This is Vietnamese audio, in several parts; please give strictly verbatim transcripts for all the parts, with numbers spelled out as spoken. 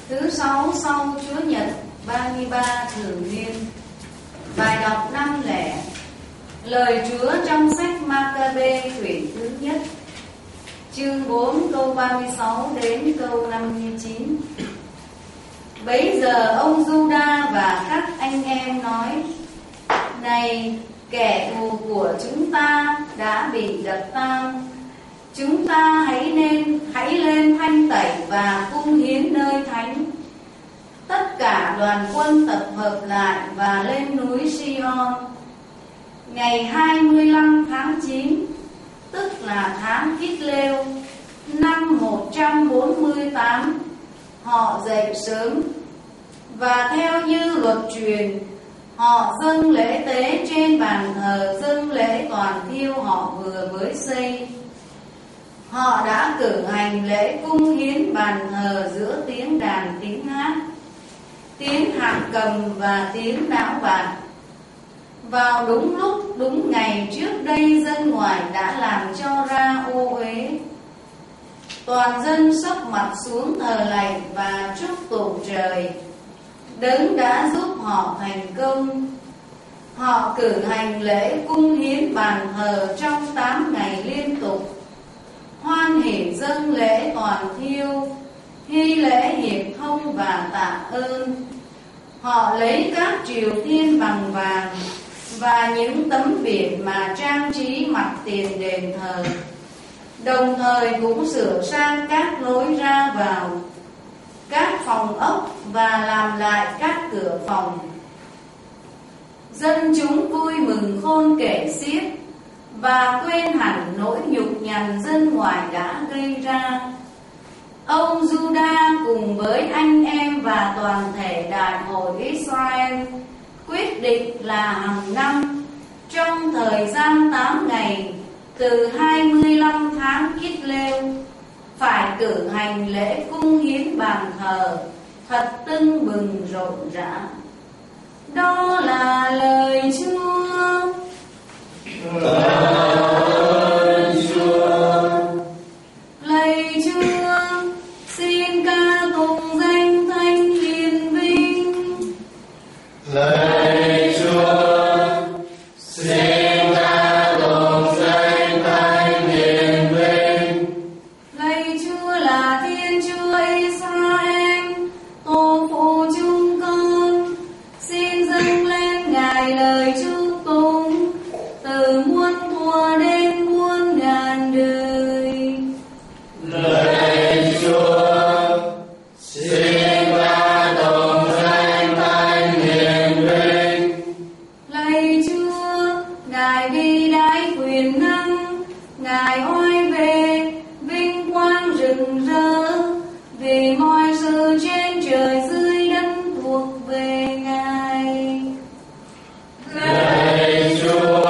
Thứ sáu sau Chúa Nhật ba mươi ba thường niên. Bài đọc năm lẻ. Lời Chúa trong sách Ma-ca-bê quyển thứ nhất, chương bốn câu ba mươi sáu đến câu năm mươi chín. Bấy giờ ông Giu-đa và các anh em nói: Này, kẻ thù của chúng ta đã bị đập tan. Chúng ta hãy nên hãy lên thanh tẩy và cung hiến nơi thánh. Tất cả đoàn quân tập hợp lại và lên núi Si-on. Ngày hai mươi lăm tháng chín, tức là tháng Kít-lêu, năm một trăm bốn mươi tám, họ dậy sớm và theo như luật truyền, họ dâng lễ tế trên bàn thờ dâng lễ toàn thiêu họ vừa mới xây. Họ đã cử hành lễ cung hiến bàn thờ giữa tiếng đàn tiếng hát, tiếng hạt cầm và tiếng não bạc. Vào đúng lúc đúng ngày trước đây dân ngoài đã làm cho ra ô uế. Toàn dân sấp mặt xuống thờ lạy và chúc tụng trời, Đấng đã giúp họ thành công. Họ cử hành lễ cung hiến bàn thờ trong tám ngày liên tục, hoan hỉ dâng lễ toàn thiêu, hy lễ hiệp thông và tạ ơn. Họ lấy các triều tiên bằng vàng và những tấm biển mà trang trí mặt tiền đền thờ, đồng thời cũng sửa sang các lối ra vào, các phòng ốc và làm lại các cửa phòng. Dân chúng vui mừng khôn kể xiết và quên hẳn nỗi nhục nhằn dân ngoài đã gây ra. Ông Giu-đa cùng với anh em và toàn thể đại hội Israel quyết định là hàng năm, trong thời gian tám ngày từ hai mươi lăm tháng Kít-lêu, phải cử hành lễ cung hiến bàn thờ thật tưng bừng rộn rã. Đó là lời Chúa. Lời Chúa. Lạy Chúa, xin ca tụng danh Thánh hiền vinh. Lạy Chúa, xin ca tụng danh Thánh hiền vinh. Lạy Chúa là Thiên Chúa Israel, tổ phụ chúng con, xin dâng lên Ngài lời chúc tụng từ muôn thuở đến muôn ngàn đời. Lạy Chúa, xin ca tụng danh Thánh hiền vinh. Lạy Chúa, Ngài vĩ đại quyền năng, Ngài oai vệ, vinh quang rực rỡ, vì mọi sự trên trời dưới đất thuộc về Ngài. Lạy Chúa,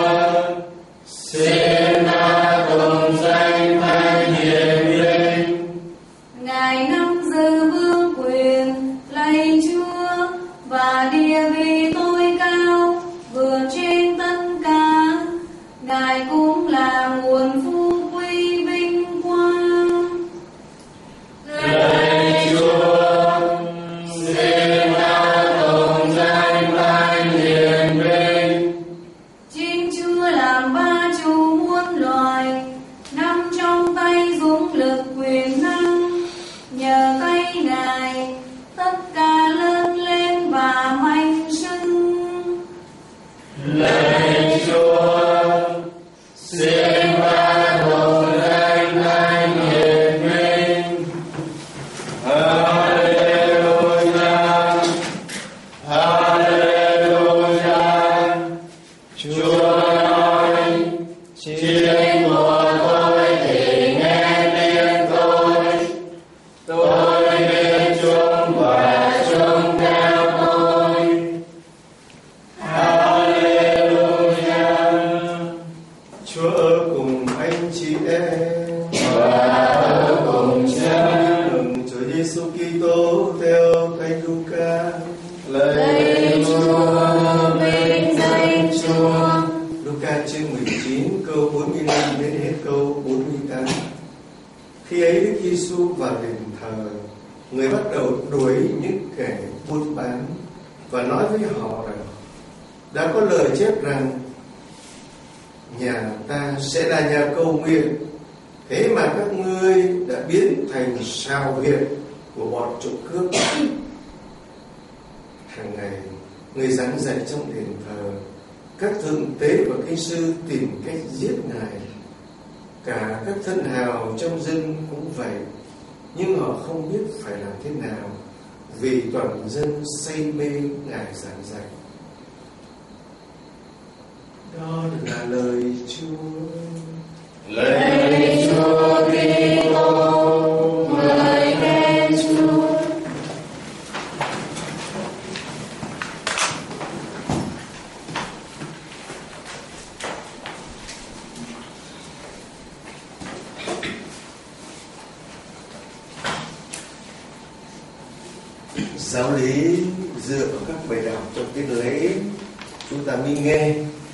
xin ca tụng danh Thánh hiền vinh. Ngài nắm giữ vương quyền, lạy Chúa, và địa vị tối cao vượt trên tất cả. Ngài cũng là nguồn phú quý vinh quang. Lạy Chúa, xin ca tụng danh Thánh hiền vinh. Chính Chúa làm ba chủ muôn loài, nắm trong tay dũng lực quyền năng. Nhờ tay Ngài, tất cả lớn lên và mạnh sưng. Lạy Chúa, xin ca tụng danh Thánh hiền vinh. Hallelujah, Hallelujah. Chúa nói, chiếc của tôi thì nghe tiếng tôi, tôi biết chúng và chúng theo tôi. Hallelujah. Chúa ở cùng anh chị em Và ở cùng cha. mừng Chúa Giêsu Kitô theo Thánh Luca. Lạy Chúa, vinh danh Chúa. Luca chương mười chín câu bốn mươi lăm đến hết câu bốn mươi tám. Khi ấy Đức Giêsu vào đền thờ, người bắt đầu đuổi những kẻ buôn bán và nói với họ rằng đã có lời chép rằng nhà ta sẽ là nhà cầu nguyện, thế mà các ngươi đã biến thành sào huyệt của bọn trộm cướp. Hàng ngày người giảng dạy trong đền thờ, các thượng tế và kinh sư tìm cách giết ngài. Cả các thân hào trong dân cũng vậy, nhưng họ không biết phải làm thế nào, vì toàn dân say mê ngài giảng dạy. Đó là lời Chúa. Lạy Chúa Kitô, ngợi khen Chúa. Giáo lý dựa vào các bài đọc trong cái lễ chúng ta mới nghe,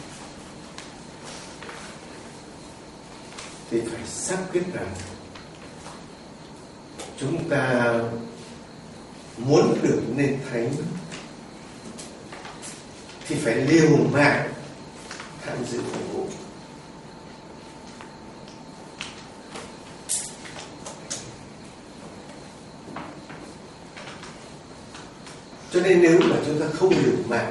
thì phải xác quyết rằng chúng ta muốn được nên thánh thì phải liều mạng tham dự phục vụ. Cho nên nếu mà chúng ta không liều mạng,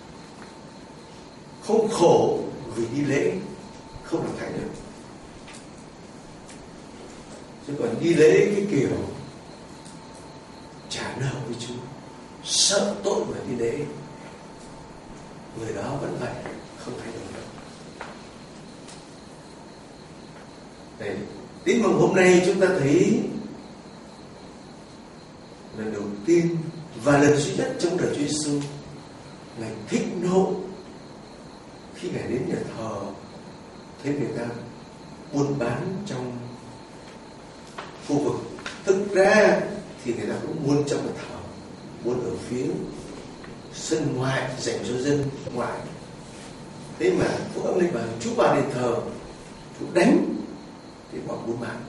không khổ vì đi lễ, không được thánh được. Chứ còn đi lễ cái kiểu trả nợ với Chúa, sợ tội mà đi lễ, người đó vẫn vậy, không thay đổi được. Đấy, tin mừng hôm nay chúng ta thấy lần đầu tiên và lần duy nhất trong đời Chúa Giêsu, Ngài thích nộ khi Ngài đến nhà thờ thấy người ta buôn bán trong khu vực. Thực ra thì người ta cũng buôn trong nhà thờ, buôn ở phía sân ngoại dành cho dân ngoại. Thế mà Phúc Âm này bảo chú vào đền thờ, chú đánh thì bọn buôn bán.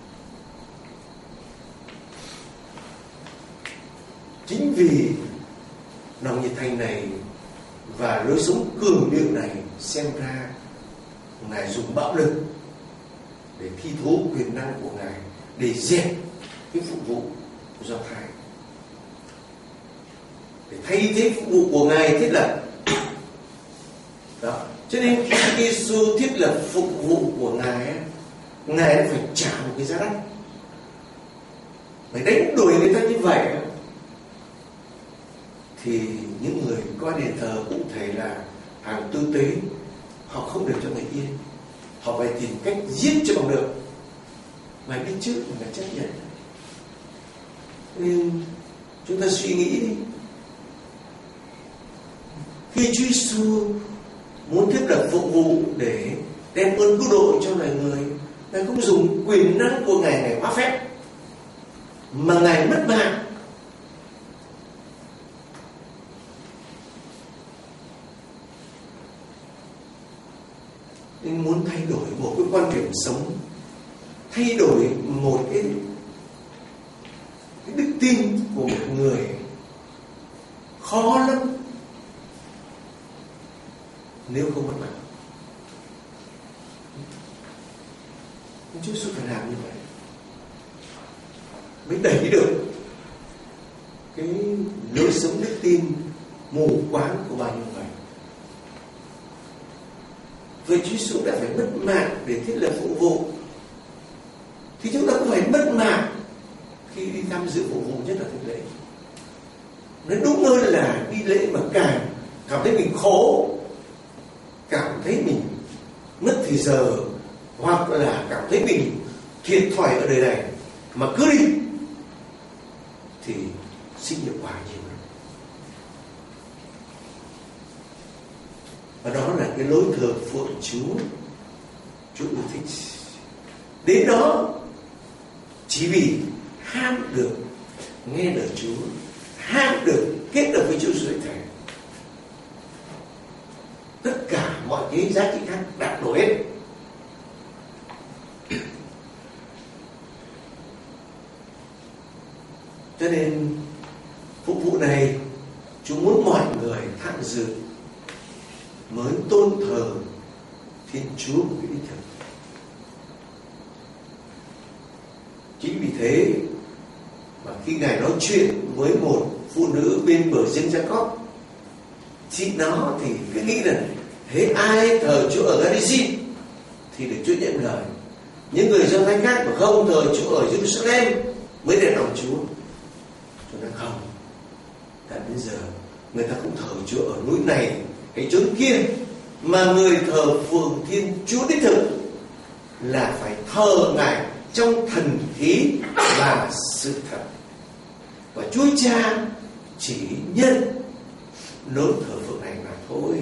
Chính vì lòng nhiệt thành này và lối sống cường điệu này, xem ra Ngài dùng bạo lực để thi thố quyền năng của Ngài, để dẹp cái phục vụ Do Thái, để thay thế phục vụ của Ngài thiết lập. Đó. Cho nên khi Chúa Giêsu thiết lập phục vụ của Ngài, Ngài đã phải trả một cái giá đắt, phải đánh đuổi người ta như vậy. Thì những người coi đền thờ cụ thể là hàng tư tế, họ không để cho người yên, họ phải tìm cách giết cho bằng được. Ngài biết trước mà Ngài chấp nhận. Nên chúng ta suy nghĩ đi, khi Chúa Giêsu muốn thiết lập phục vụ để đem ơn cứu độ cho loài người, Ngài không dùng quyền năng của Ngài Ngài hóa phép, mà Ngài mất mạng. Nên muốn thay đổi một cái quan điểm sống, thay đổi một cái, cái đức tin của một người khó lắm nếu không mất mạng. Chúa Giêsu phải làm như vậy mới đẩy được cái lối sống đức tin mù quáng của bao nhiêu người. Vậy Chúa Giêsu đã phải mất mạng để thiết lập phục vụ, thì chúng ta cũng phải mất mạng khi đi tham dự phục vụ, nhất là thánh lễ. Nói đúng hơn là đi lễ mà càng cảm thấy mình khổ, cảm thấy mình mất thì giờ, hoặc là cảm thấy mình thiệt thòi ở đời này mà cứ đi, thì sinh hiệu quả nhiều lắm. Và đó là cái lối thờ phượng Chúa Chúa yêu thích. Đến đó chỉ vì ham được nghe lời Chúa, ham được kết hợp với Chúa dưới thầy, tất cả mọi cái giá trị khác đạp đổ hết. Cho Cho nên phục vụ này Chúa muốn mọi người tham dự mới tôn thờ Thiên Chúa một cái đích thực. Chính vì thế mà khi Ngài nói chuyện với một phụ nữ bên bờ giếng Gia-cóp, thì nó thì cứ nghĩ là thế ai thờ Chúa ở Garizim thì được Chúa nhận lời, những người Do Thái khác mà không thờ Chúa ở Jerusalem mới được lòng Chúa. Cho nên không, tại bây giờ người ta cũng thờ Chúa ở núi này hay chốn kia, mà người thờ phượng Thiên Chúa đích thực là phải thờ Ngài trong thần khí và sự thật. Và Chúa Cha chỉ nhận nốt thờ phượng này mà thôi.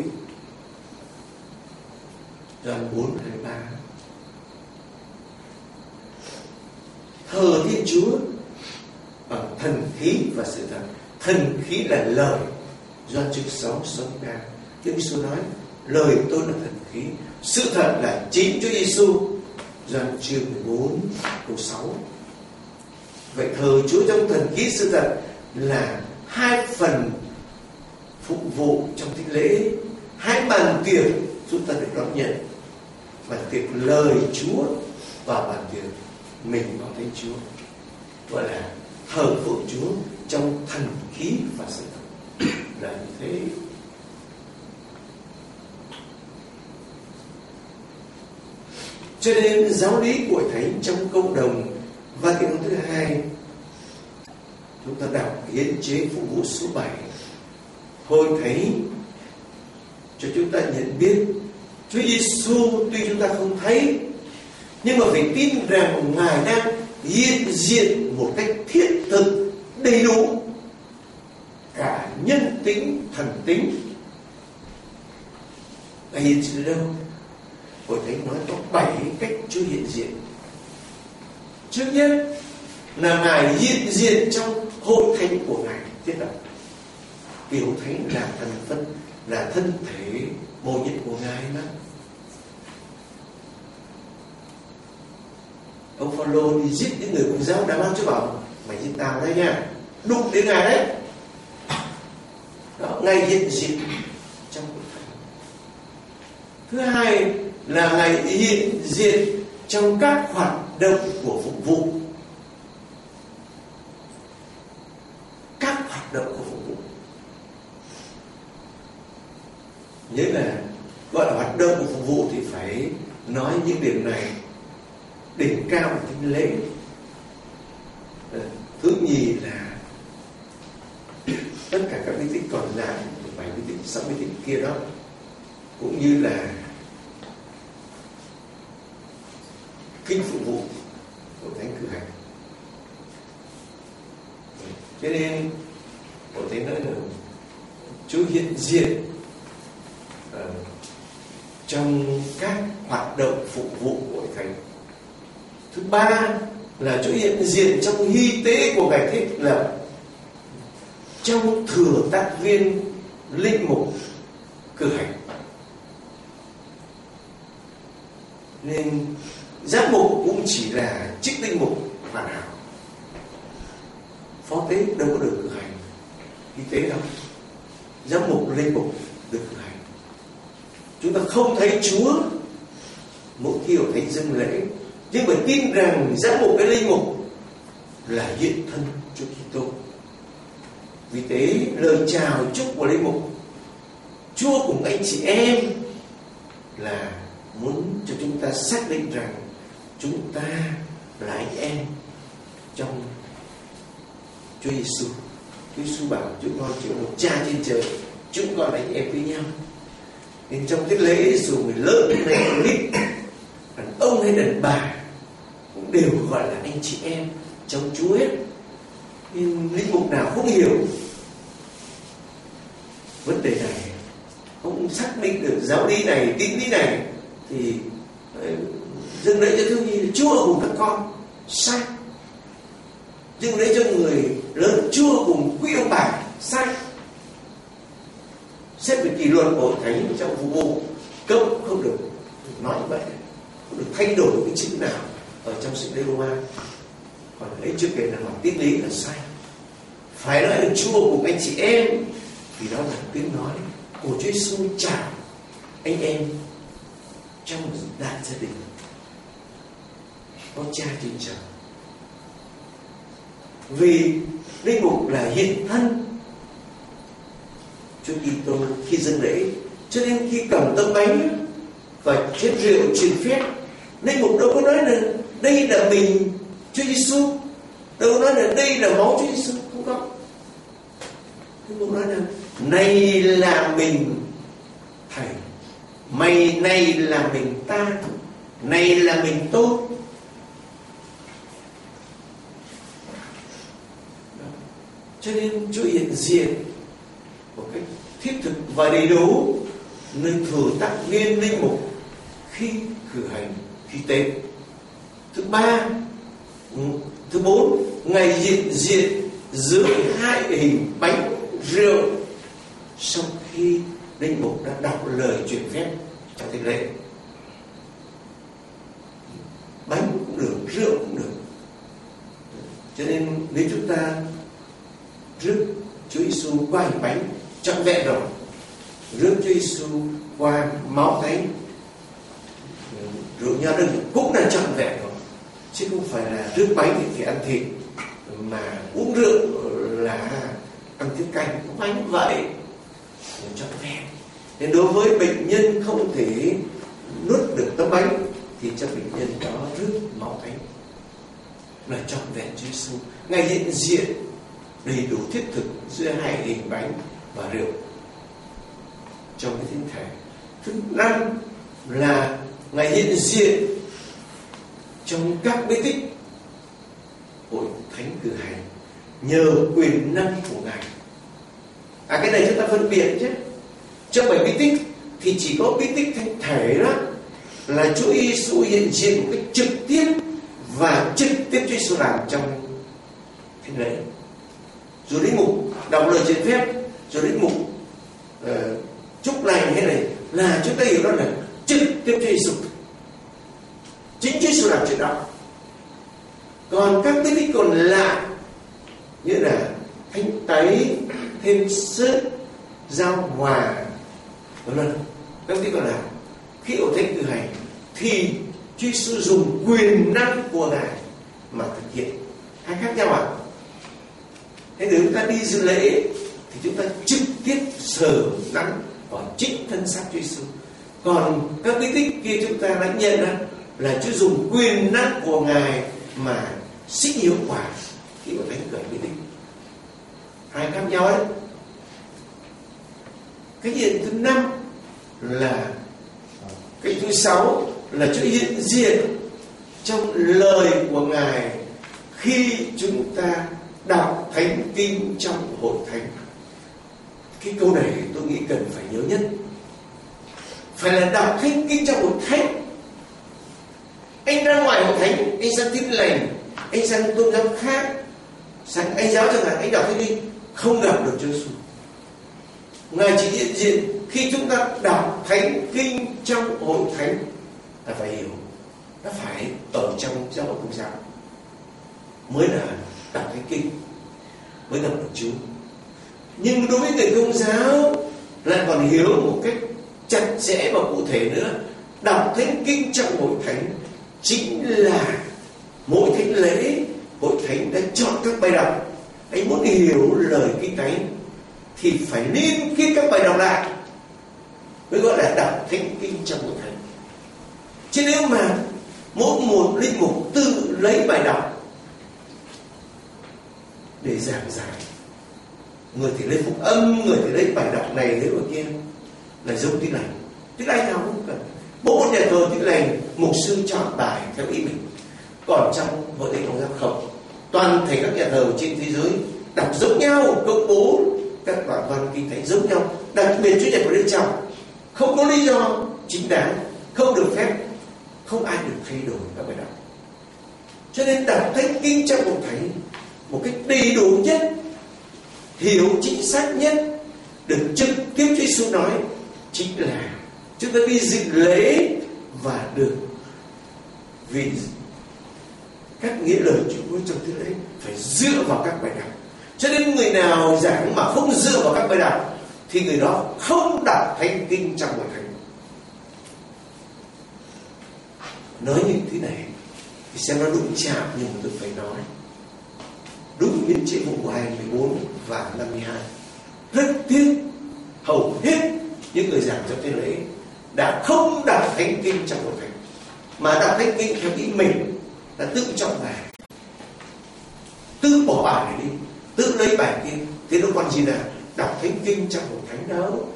Gioan bốn hai ba. Thờ Thiên Chúa bằng thần khí và sự thật. Thần khí là lời. Gioan chương sáu sáu ba. Chúa Giêsu nói lời tôi là thần khí, sự thật là chính Chúa Giêsu. Gioan chương mười bốn câu sáu. Vậy thờ Chúa trong thần khí sự thật là hai phần phục vụ trong thánh lễ, hai bàn tiệc chúng ta được đón nhận, bàn tiệc lời Chúa và bàn tiệc mình có thấy Chúa, gọi là thờ phượng Chúa trong thần khí và sự thật. Là như thế. Cho nên giáo lý của Thánh trong cộng đồng Vatican thứ hai, chúng ta đọc hiến chế phục vụ số bảy, Hội Thánh cho chúng ta nhận biết Chúa Giêsu tuy chúng ta không thấy, nhưng mà phải tin rằng Ngài đang hiện diện một cách thiết thực, đầy đủ, cả nhân tính, thần tính. Ngài hiện diện đâu? Hội Thánh nói có bảy cách Chúa hiện diện. Trước nhất là Ngài hiện diện trong hội thánh của Ngài thiết lập. Vì hội thánh là thần phân, là thân thể mầu nhiệm của Ngài mà. Ông Phaolô đi giết những người Công giáo đã mang Chúa bảo mày giết tao đấy nha, đụng đến Ngài đấy. Đó, Ngài hiện diện trong hội thánh. Thứ hai là Ngài hiện diện trong các hoạt động của phục vụ. Các hoạt động của phục vụ, nhớ là gọi là hoạt động của phục vụ thì phải nói những điểm này. Đỉnh cao của thánh lễ. Thứ nhì là tất cả các bí tích còn lại, bảy bí tích, sáu bí tích kia đó, cũng như là kinh phục vụ của thánh cử hành. Cho nên có thể nói là Chúa hiện diện uh, trong các hoạt động phục vụ của thánh. Thứ ba là Chúa hiện diện trong hy tế của Ngài thiết lập, trong thừa tác viên linh mục cử hành. Nên giám mục cũng chỉ là chức linh mục hoàn hảo, phó tế đâu có được cử hành hy tế đâu, giám mục linh mục được cử hành. Chúng ta không thấy Chúa mỗi khi ở thánh dâng lễ, nhưng mà tin rằng giám mục cái linh mục là hiện thân Chúa Kitô. Vì thế lời chào chúc của linh mục, Chúa cùng anh chị em, là muốn cho chúng ta xác định rằng chúng ta là anh em trong Chúa Giêsu. Chúa Giêsu bảo chúng con chỉ có một Cha trên trời, chúng con là anh em với nhau. Nên trong cái lễ dù người lớn hay người ít, đàn ông hay đàn bà cũng đều gọi là anh chị em trong Chúa hết. Nhưng linh mục nào không hiểu vấn đề này, không xác định được giáo lý này, tín lý này, thì dâng lễ cho thiếu nhi Chúa cùng các con sai, dâng lễ cho người lớn Chúa cùng quý ông bà sai. Xét về kỷ luật của thánh trong phục vụ cấm không được nói như vậy, không được thay đổi cái chữ nào ở trong sách Lê-rô-ma. Còn ấy chưa kể là hỏi tín lý là sai. phải nói được Chúa cùng anh chị em, thì đó là tiếng nói của Chúa Giêsu chào anh em trong một đại gia đình có Cha trên trời. Vì linh mục là hiện thân Chúa Kitô khi dâng lễ, cho nên khi cầm tấm bánh và chén rượu truyền phép, linh mục đâu có nói là đây là mình Chúa Giêsu, đâu có nói là đây là máu Chúa Giêsu, không có. Linh mục nói là này là mình thầy, mày này là mình ta, này là mình tôi. Cho nên Chúa hiện diện một cách thiết thực và đầy đủ nơi thừa tác viên linh mục khi cử hành khi tế. Thứ ba, thứ bốn, Ngài hiện diện dưới hai hình bánh rượu sau khi linh mục đã đọc lời truyền phép trong thánh lễ. Bánh cũng được, rượu cũng được. Cho nên nếu chúng ta rước Chúa Giêsu qua hình bánh trọn vẹn rồi, rước Chúa Giêsu qua máu thánh, rượu nho đừng cũng là trọn vẹn rồi, chứ không phải là rước bánh thì phải ăn thịt, mà uống rượu là ăn tiết canh, không phải như vậy, trọn vẹn. Nên đối với bệnh nhân không thể nuốt được tấm bánh thì cho bệnh nhân đó rước máu thánh là trọn vẹn Chúa Giêsu. Ngài hiện diện đầy đủ thiết thực giữa hai hình bánh và rượu trong cái thánh thể. Thứ năm là Ngài hiện diện trong các bí tích hội thánh cử hành nhờ quyền năng của Ngài. À, cái này chúng ta phân biệt chứ. Trong bảy bí tích thì chỉ có bí tích thánh thể đó là Chúa Giêsu hiện diện một cách trực tiếp, và trực tiếp Chúa Giêsu làm trong thánh lễ. Rồi linh mục đọc lời truyền phép, rồi linh mục uh, chúc lành hay này là chúng ta hiểu đó là trực tiếp Chúa Giêsu, chính Chúa Giêsu làm chuyện đó. Còn các bí tích còn lại như là thánh tẩy, thêm sức, giao hòa, vân vân, các bí tích còn lại khi hội thánh cử hành thì Chúa Giêsu dùng quyền năng của Ngài mà thực hiện. Hai khác nhau ạ. À? Thế nếu chúng ta đi dự lễ thì chúng ta trực tiếp sờ nắn vào chính thân xác Chúa Giêsu. Còn các bí tích kia chúng ta đã nhận ra là Chúa dùng quyền năng của Ngài mà xích hiệu quả khi mà thánh cử bí tích. Hai khác nhau ấy. Cái hiện thứ năm là cái thứ sáu là Chúa hiện diện trong lời của Ngài khi chúng ta đọc thánh kinh trong hội thánh. Cái câu này tôi nghĩ cần phải nhớ nhất. Phải là đọc thánh kinh trong hội thánh. Anh ra ngoài hội thánh, anh sang Tin Lành, anh sang tôn giáo khác, sang anh giáo chẳng hạn, anh đọc thánh kinh không gặp được Chúa Giêsu. Ngài chỉ hiện diện khi chúng ta đọc thánh kinh trong hội thánh. Ta phải hiểu, nó phải ở trong giáo hội Công giáo mới là đọc thánh kinh, mới gặp được Chúa. Nhưng đối với người Công giáo lại còn hiểu một cách chặt chẽ và cụ thể nữa. Đọc thánh kinh trong hội thánh chính là mỗi thánh lễ, hội thánh đã chọn các bài đọc. Anh muốn hiểu lời kinh thánh thì phải liên kết các bài đọc lại mới gọi là đọc thánh kinh trong hội thánh. Chứ nếu mà mỗi một linh mục tự lấy bài đọc để giảng giải, người thì lấy phúc âm, người thì lấy bài đọc này lấy bài kia, là giống Tin Lành. Tin Lành nào cũng cần. Mỗi nhà thờ Tin Lành mục sư chọn bài theo ý mình. Còn trong hội thánh Công giáo không, toàn thể các nhà thờ trên thế giới đọc giống nhau, công bố các đoạn văn kinh thánh giống nhau, đặc biệt Chủ nhật và Lễ Trọng, không có lý do chính đáng, không được phép, không ai được thay đổi các bài đọc. Cho nên đọc thánh kinh trong hội thánh một cách đầy đủ nhất, hiểu chính xác nhất, được trực tiếp Chúa Giêsu nói chính là chúng ta đi dự lễ và được vì các nghĩa lời Chúa trong thế lễ phải dựa vào các bài đọc, Cho nên người nào giảng mà không dựa vào các bài đọc thì người đó không đọc thánh kinh trong hội thánh. Nói như thế này thì xem nó đụng chạm, nhưng mà tôi phải nói đúng biên chế vụ hai mươi bốn và năm mươi hai. Rất tiếc hầu hết những người giảng trong thế lễ đã không đọc thánh kinh trong hội thánh, mà đọc thánh kinh theo ý mình, đã tự chọn bài, tự bỏ bài này đi, tự lấy bài kia. Thế nó còn gì là đọc thánh kinh trong hội thánh đâu.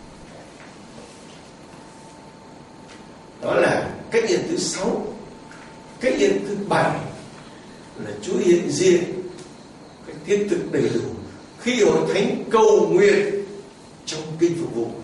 Đó là cách hiện thứ sáu. Cách hiện thứ bảy là Chúa hiện diện cái thiết thực đầy đủ khi hội thánh cầu nguyện trong kinh phục vụ.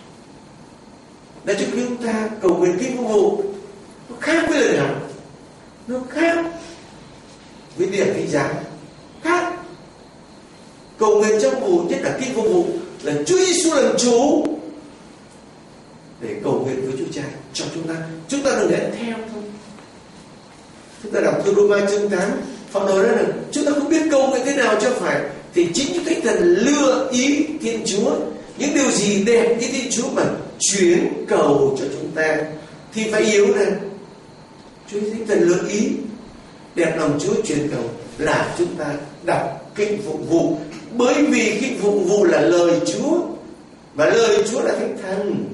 Là trước khi chúng ta cầu nguyện kinh phục vụ, nó khác với lời nào? Nó khác với điểm thánh giá, khác. Cầu nguyện trong vụ, nhất là kinh phục vụ, là Chúa Giêsu làm chủ để cầu nguyện với Chúa Cha cho chúng ta. Chúng ta đừng nghe theo thôi. Chúng ta đọc thư Roma chương tám, Phao nói là chúng ta không biết cầu nguyện thế nào cho phải, thì chính những cái thần lựa ý Thiên Chúa, những điều gì đẹp như Thiên Chúa mà chuyển cầu cho chúng ta, thì phải hiểu là Chúa Thánh Thần lựa ý đẹp lòng Chúa chuyển cầu là chúng ta đọc kinh phục vụ, bởi vì kinh phục vụ là lời Chúa và lời Chúa là Thánh Thần.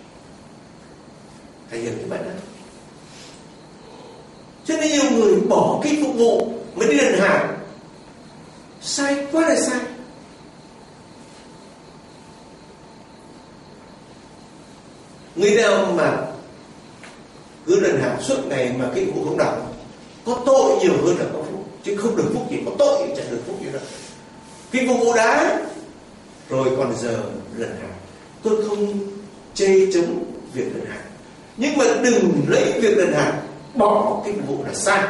Thầy hiểu như vậy đó. Cho nên nhiều người bỏ kinh phục vụ mới đi đền hàng, sai quá là sai. Người nào mà cứ đền hàng suốt ngày mà kinh phục vụ không đọc, có tội nhiều hơn là có phúc, chứ không được phúc gì, có tội chẳng được phúc gì đâu. Kinh phục vụ đã rồi còn giờ đền hàng. Tôi không chê chống việc đền hàng, nhưng mà đừng lấy việc đền hàng bỏ kinh phục vụ là sai.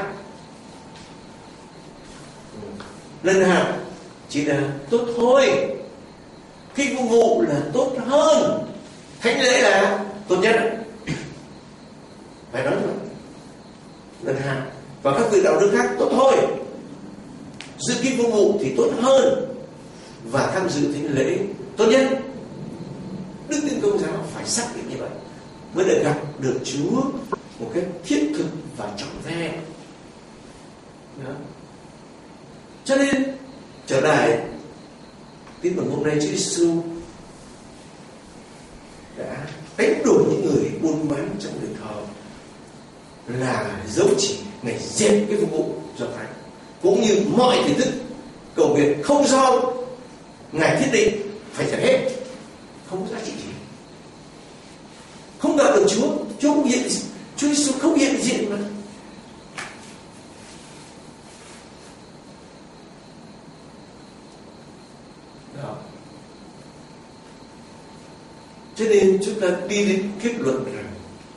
Lần hàng chỉ là tốt thôi, kinh phục vụ là tốt hơn, thánh lễ là tốt nhất. Phải nói rồi. Lần hàng và các việc đạo đức khác tốt thôi, dự kinh phục vụ thì tốt hơn, và tham dự thánh lễ tốt nhất. Đức Tin Công giáo phải xác định như vậy mới được gặp được Chúa một cách thiết thực và trọn vẹn. Cho nên trở lại tin mừng hôm nay, Chúa Giêsu đã đánh đuổi những người buôn bán trong đền thờ là dấu chỉ ngày dẹp cái phục vụ Do Thái, cũng như mọi thể thức cầu nguyện không do Ngài thiết định phải dẹp hết, không có giá trị gì, không gặp được Chúa. Chúa không hiện, Chúa Giêsu không hiện diện mà. Đó. Cho nên chúng ta đi đến kết luận rằng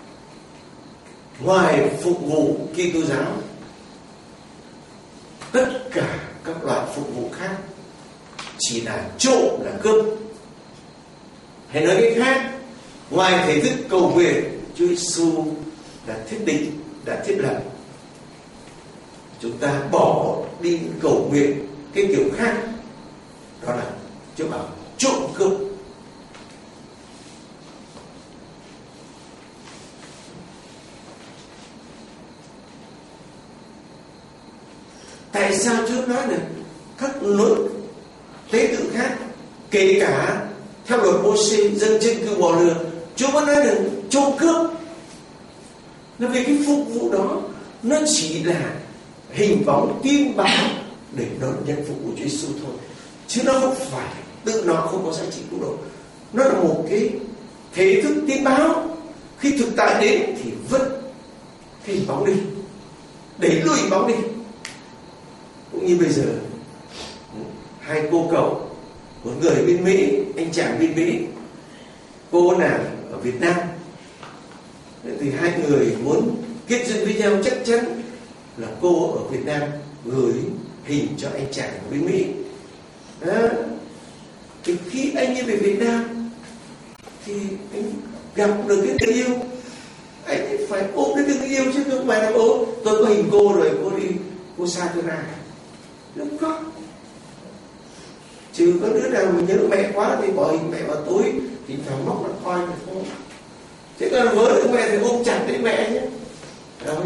ngoài phục vụ Kitô giáo, tất cả các loại phục vụ khác chỉ là trộm, là cướp. Hay nói cách khác, ngoài thể thức cầu nguyện Chúa Giêsu đã thiết định, đã thiết lập, chúng ta bỏ đi cầu nguyện cái kiểu khác, đó là Chúa bảo trộm cướp. Tại sao Chúa nói là các luật tế tự khác, kể cả theo luật Mô-xê dân trên cư bò lừa, Chúa vẫn nói là trộm cướp? Là vì cái phục vụ đó nó chỉ là hình bóng tin báo để đón nhận phục vụ Chúa Giêsu thôi, chứ nó không phải tự nó không có giá trị cứu độ. Nó là một cái thể thức tin báo, khi thực tại đến thì vứt cái hình bóng đi, đẩy lùi hình bóng đi. Cũng như bây giờ hai cô cậu, một người bên Mỹ, anh chàng bên Mỹ, cô làm ở Việt Nam, thì hai người muốn kết duyên với nhau, chắc chắn là cô ở Việt Nam gửi hình cho anh chàng ở bên Mỹ. Đó. Thì khi anh ấy về Việt Nam thì anh gặp được cái tình yêu, anh ấy phải ôm cái tình yêu chứ không phải là ôm tôi có hình cô rồi cô đi cô xa tôi ra. Không có. Chứ có đứa nào mà nhớ mẹ quá thì bỏ hình mẹ vào túi, thì phải móc nó coi được không. Thế còn với được mẹ thì ôm chặt lấy mẹ nhé. Rồi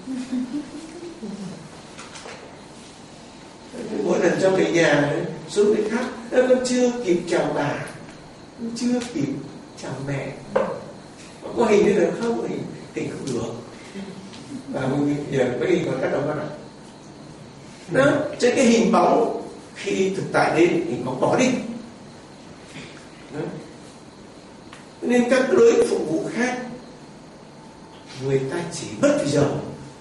mỗi lần cho về nhà ấy, xuống đến khác, con chưa kịp chào bà, con chưa kịp chào mẹ. Có hình như được không? Hình, hình không được. Và mình giờ cái hình còn cắt đầu con ạ. Đó, trên cái hình bóng khi thực tại đến hình bóng bỏ đi. Đó. Nên các đối phục vụ khác người ta chỉ mất thời giờ,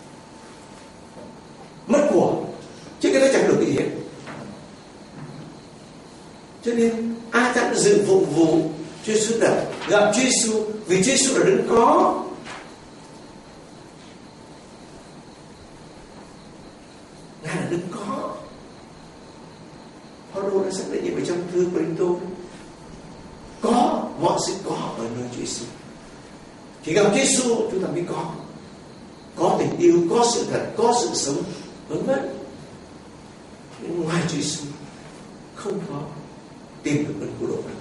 mất của, chứ cái đó chẳng được cái gì hết. Cho nên ai dám dự phục vụ Chúa Giêsu đã gặp Chúa Giêsu, vì Chúa Giêsu là đấng có. Ngài là đấng có. Phaolô đã xác định như vậy trong thư Cô-rinh-tô. Có, mọi sự có ở nơi Chúa Giêsu. Chỉ gặp Chúa Giêsu chúng ta mới có. Có tình yêu, có sự thật, có sự sống, vân vân. Nhưng ngoài Chúa Giêsu không có tìm được ơn cứu độ nào.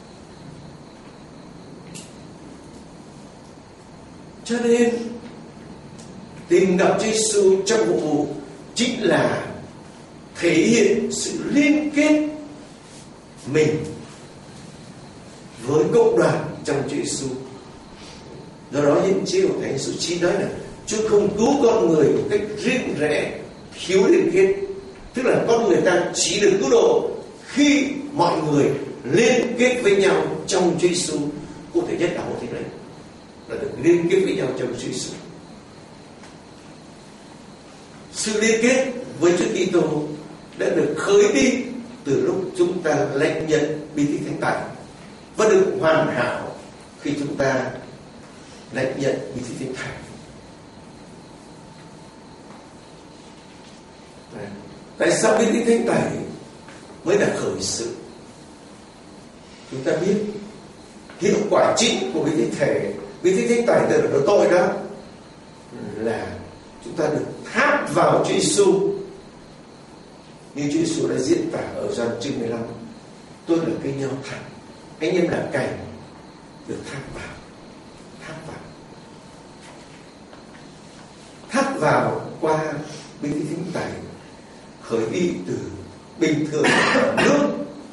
Cho nên tìm gặp Chúa Giêsu trong phục vụ chính là thể hiện sự liên kết mình với cộng đoàn trong Chúa Giêsu. Do đó những chi của Thánh Số Chi nói là Chúa không cứu con người một cách riêng rẽ, thiếu liên kết. Tức là con người ta chỉ được cứu độ khi mọi người liên kết với nhau trong Chúa Giêsu. Cụ thể nhất là một thế đấy, là được liên kết với nhau trong Chúa Giêsu. Sự liên kết với Chúa Kitô đã được khởi đi từ lúc chúng ta lãnh nhận bí tích Thánh Tẩy và được hoàn hảo khi chúng ta lãnh nhận bí tích Thánh Tẩy. Tại sao bí tích Thánh Tẩy mới là khởi sự? Chúng ta biết hiệu quả chính của bí tích thể bí tích Thánh Tẩy từ đổ tội đó là chúng ta được tháp vào Chúa Giêsu, như Chúa Giêsu đã diễn tả ở Gioan chương mười lăm. Tôi là cây nho thật, anh em là cành được tháp vào, tháp vào, tháp vào qua bí tích Thánh Tẩy, khởi đi từ bình thường nước.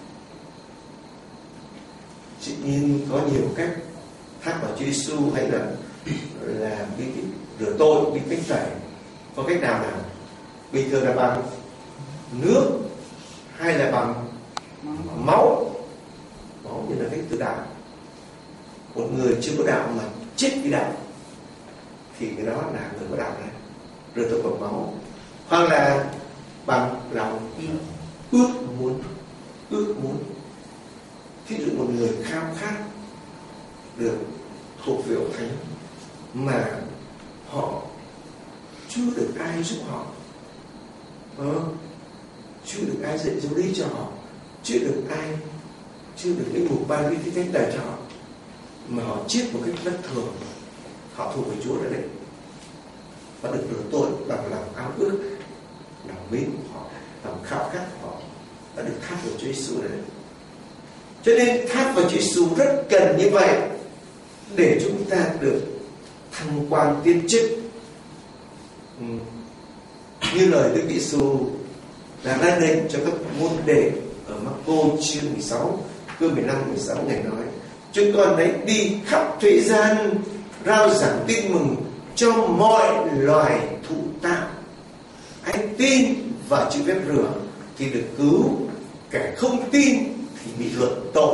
Chỉ nhiên có nhiều cách tháp vào Chúa Giêsu hay là là bí tích rửa tội, bí tích Thánh Tẩy. Có cách nào nào? Bình thường là bằng nước hay là bằng máu. Máu như là cách tự đạo. Một người chưa có đạo mà chết vì đạo thì cái đó là người có đạo này, rửa tội bằng máu. Hoặc là bằng lòng ước muốn, ước muốn. Thí dụ một người khao khát được thuộc về Hội Thánh mà họ chưa được ai giúp họ, ờ, chưa được ai dạy dỗ lý cho họ, chưa được ai, chưa được cái mục ban bí tích Thánh Tẩy cho họ, mà họ chết một cách bất thường, họ thuộc về Chúa rồi đấy, và được rửa tội bằng lòng ao ước, lòng mến của họ, lòng khao khát của họ, đã được tháp vào Chúa Giêsu rồi đấy. Cho nên tháp vào Chúa Giêsu rất cần như vậy để chúng ta được thăng quan tiến chức. Ừ. Như lời Đức Giêsu đã ra lệnh cho các môn đệ ở Mác-cô chương mười sáu, câu mười lăm mười sáu, Ngài nói: chúng con hãy đi khắp thế gian rao giảng tin mừng cho mọi loài thụ tạo. Ai tin và chịu phép rửa thì được cứu, kẻ không tin thì bị luận tội.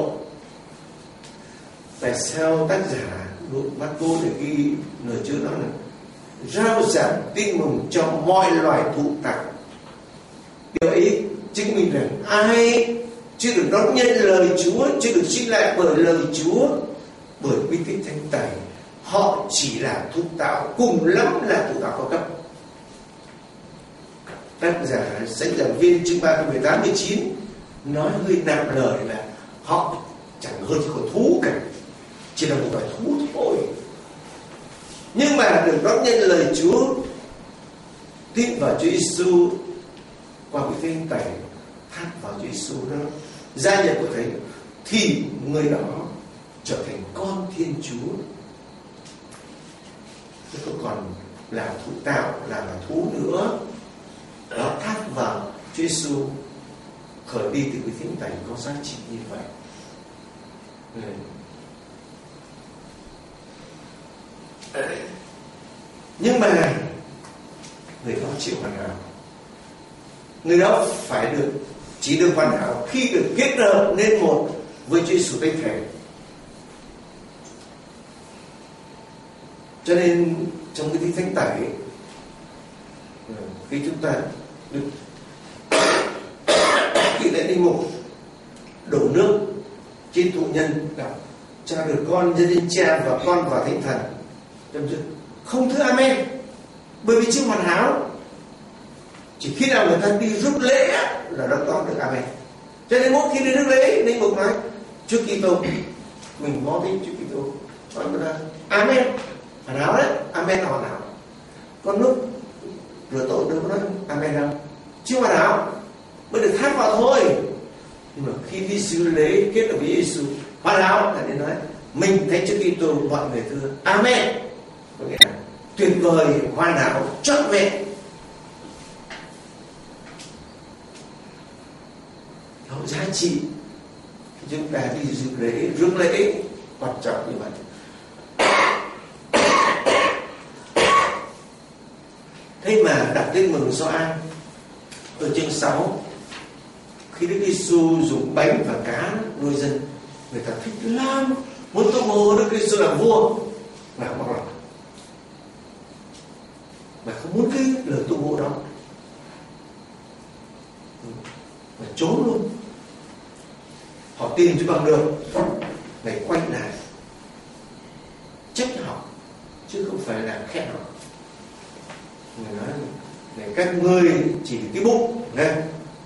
Tại sao tác giả Mác-cô để ghi lời chữ đó là rao giảng tin mừng cho mọi loài thụ tạo? Điều ấy chứng minh rằng ai chưa được đón nhận lời Chúa, chưa được sinh lại bởi lời Chúa, bởi bí tích Thánh Tẩy, họ chỉ là thụ tạo, cùng lắm là thụ tạo cao cấp. Tác giả sách giảng viên chương ba câu mười tám mười chín nói hơi nặng lời là họ chẳng hơn chỉ con thú cả, chỉ là một loài thú thôi. Nhưng mà được đón nhận lời Chúa, tin vào Chúa Giêsu qua bí tích Thánh Tẩy, tháp vào Chúa Giêsu đó, gia nhập của Thầy, thì người đó trở thành con Thiên Chúa, chứ không còn là thụ tạo, là là thú nữa. Đó, thác vào Chúa Giêsu khởi đi từ cái thánh tẩy có giá trị như vậy. Nhưng mà người đó chịu hoàn hảo, người đó phải được chỉ được hoàn hảo khi được kết hợp nên một với Chúa Giêsu Thánh Thể. Cho nên trong cái thánh tẩy, khi chúng ta được khi lễ linh mục đổ nước trên thụ nhân, đọc cha được con nhân đến cha và con vào thánh thần, không thứ amen, bởi vì chưa hoàn hảo. Chỉ khi nào người ta đi rước lễ là nó có được amen. Cho nên mỗi khi đi rước lễ, linh mục nói Chúa Kitô, mình ngó thấy Chúa Kitô, nói là amen, hoàn hảo đấy, amen là hoàn hảo. Còn lúc rửa tội đâu có nói amen đâu, chưa hoàn hảo, mới được thác vào thôi. Nhưng mà khi đi dự lễ kết hợp với Giêsu hoàn hảo, là để nói mình thấy Chúa Kitô, mọi người thưa amen, có nghĩa là tuyệt vời, hoàn hảo, trọn vẹn. Đó, giá trị khi chúng ta đi dự lễ, rước lễ quan trọng như vậy. Thế mà đọc Tin Mừng Gioan ở chương sáu, khi Đức Giêsu dùng bánh và cá nuôi dân, người ta thích lắm, muốn tung hô Đức Giêsu làm vua, mà không bằng lòng, mà không muốn cái lời tung hô đó, mà trốn luôn. Họ tìm cho bằng được, này quay lại trách họ, chứ không phải là khen họ. Người nói này, các ngươi chỉ cái bụng này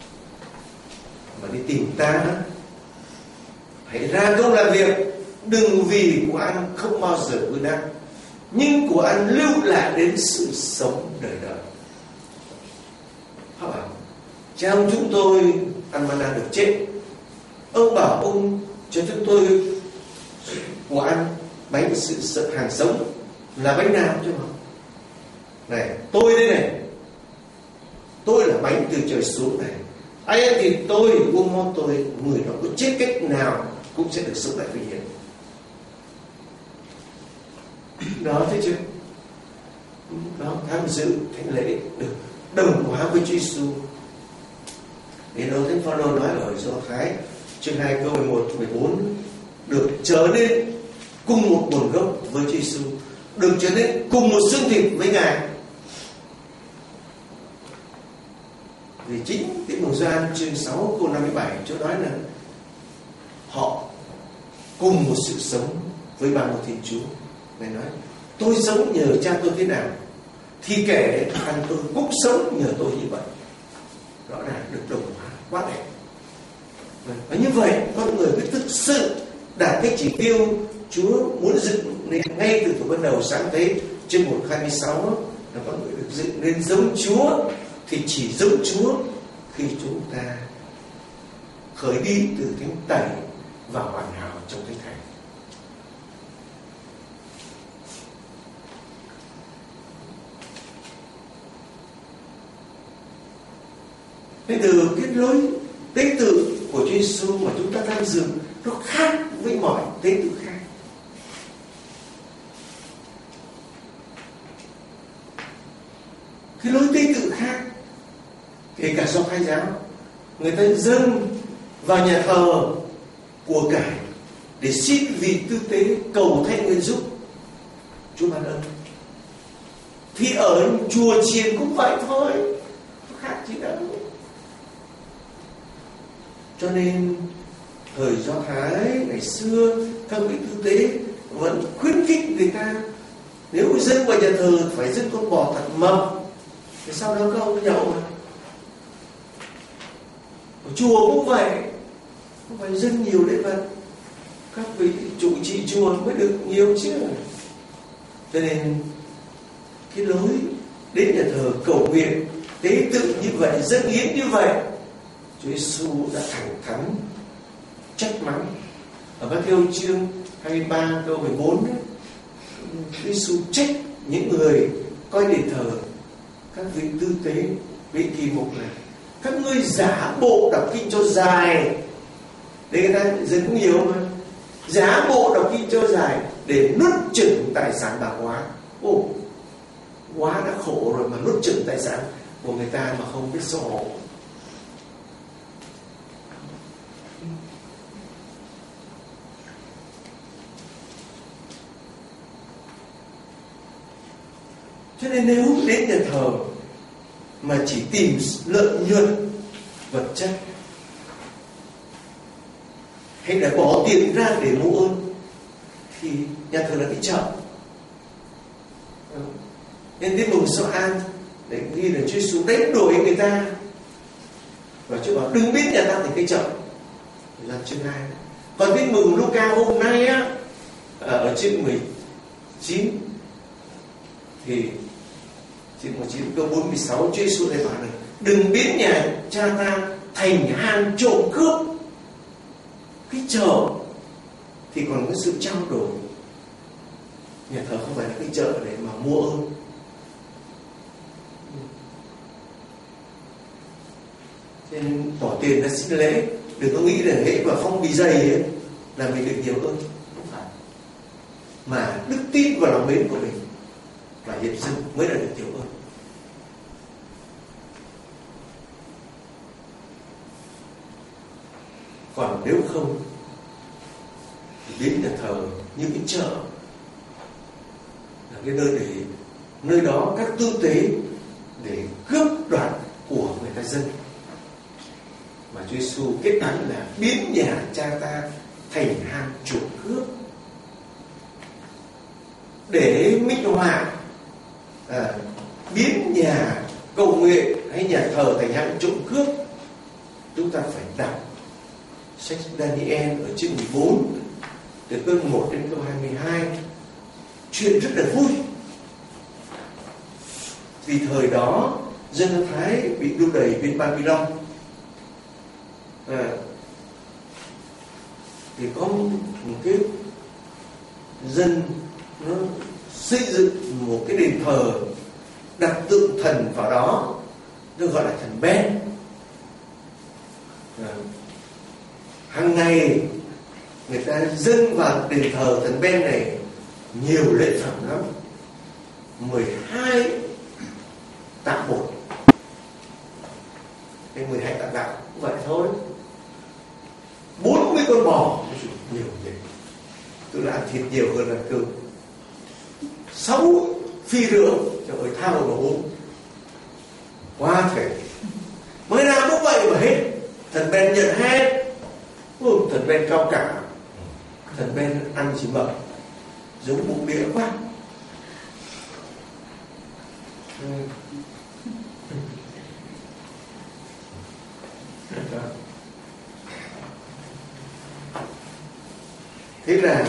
mà đi tìm ta, hãy ra công làm việc, đừng vì của ăn không bao giờ vui đắc, nhưng của ăn lưu lại đến sự sống đời đời. Họ bảo cha ông chúng tôi ăn mana được chết, ông bảo ông cho chúng tôi của ăn bánh sự sợ hàng sống, là bánh nào chứ mà này, tôi đây này, tôi là bánh từ trời xuống này, ai ăn thịt tôi, uống máu tôi, người đó có chết cách nào cũng sẽ được sống lại với hiền. Đó, thấy chưa? Đó, tham dự thánh lễ được đồng hóa với Chúa Giêsu. Đến đâu Thánh Phaolô nói ở Do Thái chương hai câu mười một mười bốn, được trở nên cùng một nguồn gốc với Chúa Giêsu, được trở nên cùng một xương thịt với Ngài. Vì chính Tin Mừng Gioan chương sáu câu năm mươi bảy, Chúa nói là họ cùng một sự sống với ba một Thiên Chúa. Ngài nói tôi sống nhờ cha tôi thế nào, thì kẻ ăn tôi cũng sống nhờ tôi như vậy. Rõ ràng được đồng hóa quá đẹp. Và như vậy con người mới thực sự đạt cái chỉ tiêu Chúa muốn dựng nên ngay từ thủ ban đầu sáng thế chương một hai mươi sáu, là con người được dựng nên giống Chúa. Thì chỉ giống Chúa khi chúng ta khởi đi từ thánh tẩy và hoàn hảo trong thánh thể. Thế từ cái lối tế tự của Chúa Giêsu mà chúng ta tham dự nó khác với mọi tế tự khác. Cái lối tế tự khác, kể cả Do Thái giáo, người ta dâng vào nhà thờ của cải để xin vị tư tế cầu thay nguyện giúp Chúa ban ơn. Thì ở chùa chiền cũng vậy thôi, khác gì đâu. Cho nên thời Do Thái ngày xưa, các vị tư tế vẫn khuyến khích người ta nếu dâng vào nhà thờ phải dâng con bò thật mập, thì sau đó các ông nhậu mà. Ở chùa cũng vậy, không phải dâng nhiều lễ vật, các vị trụ trì chùa mới được nhiều chứ. Cho nên cái lối đến nhà thờ cầu nguyện tế tự như vậy, dâng hiến như vậy, Chúa Giêsu đã thẳng thắn trách mắng. Ở Matthew chương hai mươi ba câu mười bốn ấy, Chúa Giêsu trách những người coi đền thờ, các vị tư tế, vị kỳ mục này: các ngươi giả bộ đọc kinh cho dài. Để người ta dân cũng nhiều mà. Giả bộ đọc kinh cho dài để nuốt chửng tài sản bạc quá. Ồ, quá đã khổ rồi mà nuốt chửng tài sản của người ta mà không biết xấu hổ. Cho nên nếu đến nhà thờ mà chỉ tìm lợi nhuận vật chất, hay là bỏ tiền ra để mua ơn, thì nhà thờ là cái chợ. Nên tin mừng Gioan An để ghi là Chúa Giêsu đánh đuổi người ta, và Chúa bảo đừng biến nhà ta thành cái chợ. Là chương hai. Còn tin mừng Luca hôm nay á, ở chương mười chín thì chương mười chín câu bốn mươi sáu, Chúa Giêsu lại bảo là đừng biến nhà cha ta thành hang trộm cướp. Cái chợ thì còn có sự trao đổi. Nhà thờ không phải là cái chợ để mà mua ơn. Nên bỏ tiền ra xin lễ, đừng có nghĩ là lễ và phong bì dày ấy là mình được nhiều ơn. Không phải. Mà đức tin và lòng mến của mình và hiệp dâng mới là được nhiều ơn. Còn nếu không thì biến nhà thờ như cái chợ, là cái nơi để nơi đó các tư tế để cướp đoạt của người ta dân. Mà Chúa Giêsu kết án là biến nhà cha ta thành hang trộm cướp. Để minh họa à, biến nhà cầu nguyện hay nhà thờ thành hang trộm cướp, chúng ta phải đọc sách Daniel ở chương mười bốn từ câu một đến câu hai mươi hai. Chuyện rất là vui. Vì thời đó dân Do Thái bị đưa đày bên Babylon, à, thì có một cái dân nó xây dựng một cái đền thờ đặt tượng thần vào đó, nó gọi là thần Ben. À, hàng ngày người ta dâng vào đền thờ thần Ben này nhiều lễ phẩm lắm. mười hai tạ bột hay mười hai tạ gạo cũng vậy thôi. bốn mươi con bò, nhiều vậy, tức là ăn thịt nhiều hơn là cơm. Sáu phi rượu, trời ơi, tha hồ mà uống quá thể. Mới nào cũng vậy mà hết. Thần Ben nhận hết. Ôi, thần Ben cao cả. Thần Ben ăn chỉ mập, giống bụng đĩa quá. Ừ. Thế là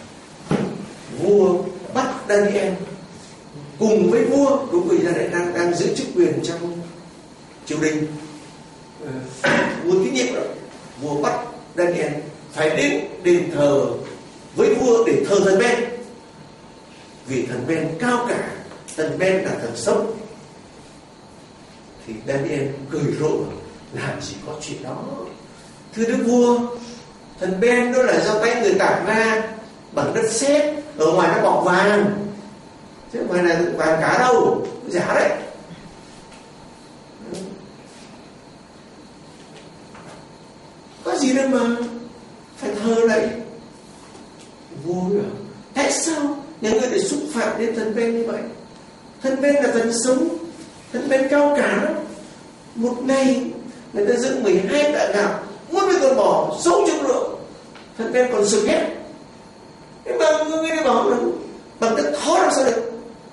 vua bắt Daniel cùng với vua, đúng vì ra lại đang đang giữ chức quyền trong triều đình, vua tín nhiệm rồi. Vua bắt Daniel phải đến đền thờ với vua để thờ thần Ben, vì thần Ben cao cả, thần Ben là thần sống. Thì Daniel cười rộ, làm gì có chuyện đó. Thưa đức vua, thần Ben đó là do tay người tạc ra bằng đất sét, ở ngoài nó bọc vàng, chứ ngoài này vàng cá đâu, giả đấy. Có gì đâu mà phải thờ lạy. Vua à, tại sao nhà ngươi để xúc phạm đến thần Ben như vậy? Thần Ben là thần sống, thần Ben cao cả lắm. Một ngày người ta dựng mười hai tạ gạo, bốn mươi con bò, sáu trăm rượu, thần Ben còn sực hết. Nhưng mà ngươi đi bảo là bằng đất khó làm sao được.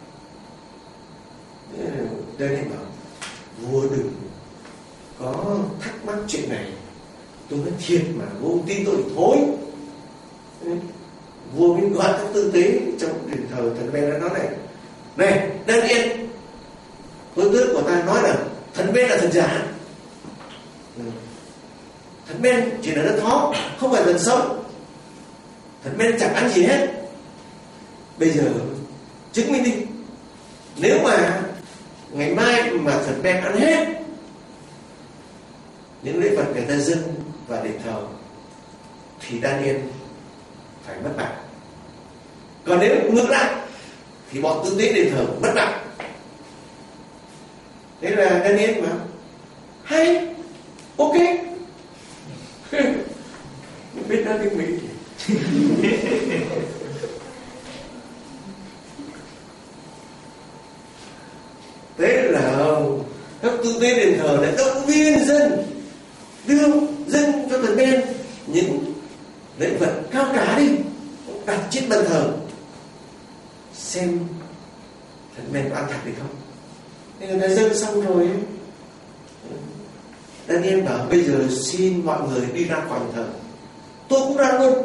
Đây này bảo vua đừng có thắc mắc chuyện này, tôi nói thiệt mà vua không tin tôi thì thôi. Vua mới gọi các tư tế trong đền thờ thần Ben đã nói này: này Daniel, vương tước của ta nói là thần Ben là thần giả. Thần Thần men chỉ là đất thó, không phải thần sống. Thần men chẳng ăn gì hết. Bây giờ chứng minh đi, nếu mà ngày mai mà thần men ăn hết những lễ vật người ta dâng và đền thờ thì Daniel phải mất mạng. Còn nếu ngược lại thì bọn tư tế đền thờ mất mạng. Thế là Daniel mà hay, ok. Biết nói tiếng Mỹ. Thế là các tư tế đền thờ đã động viên dân, đưa dân cho thần men những lễ vật cao cả đi, đặt trên bàn thờ, xem thần men có ăn thật hay không. Thế người ta dâng xong rồi, Daniel bảo bây giờ xin mọi người đi ra khỏi thờ. Tôi cũng ra luôn.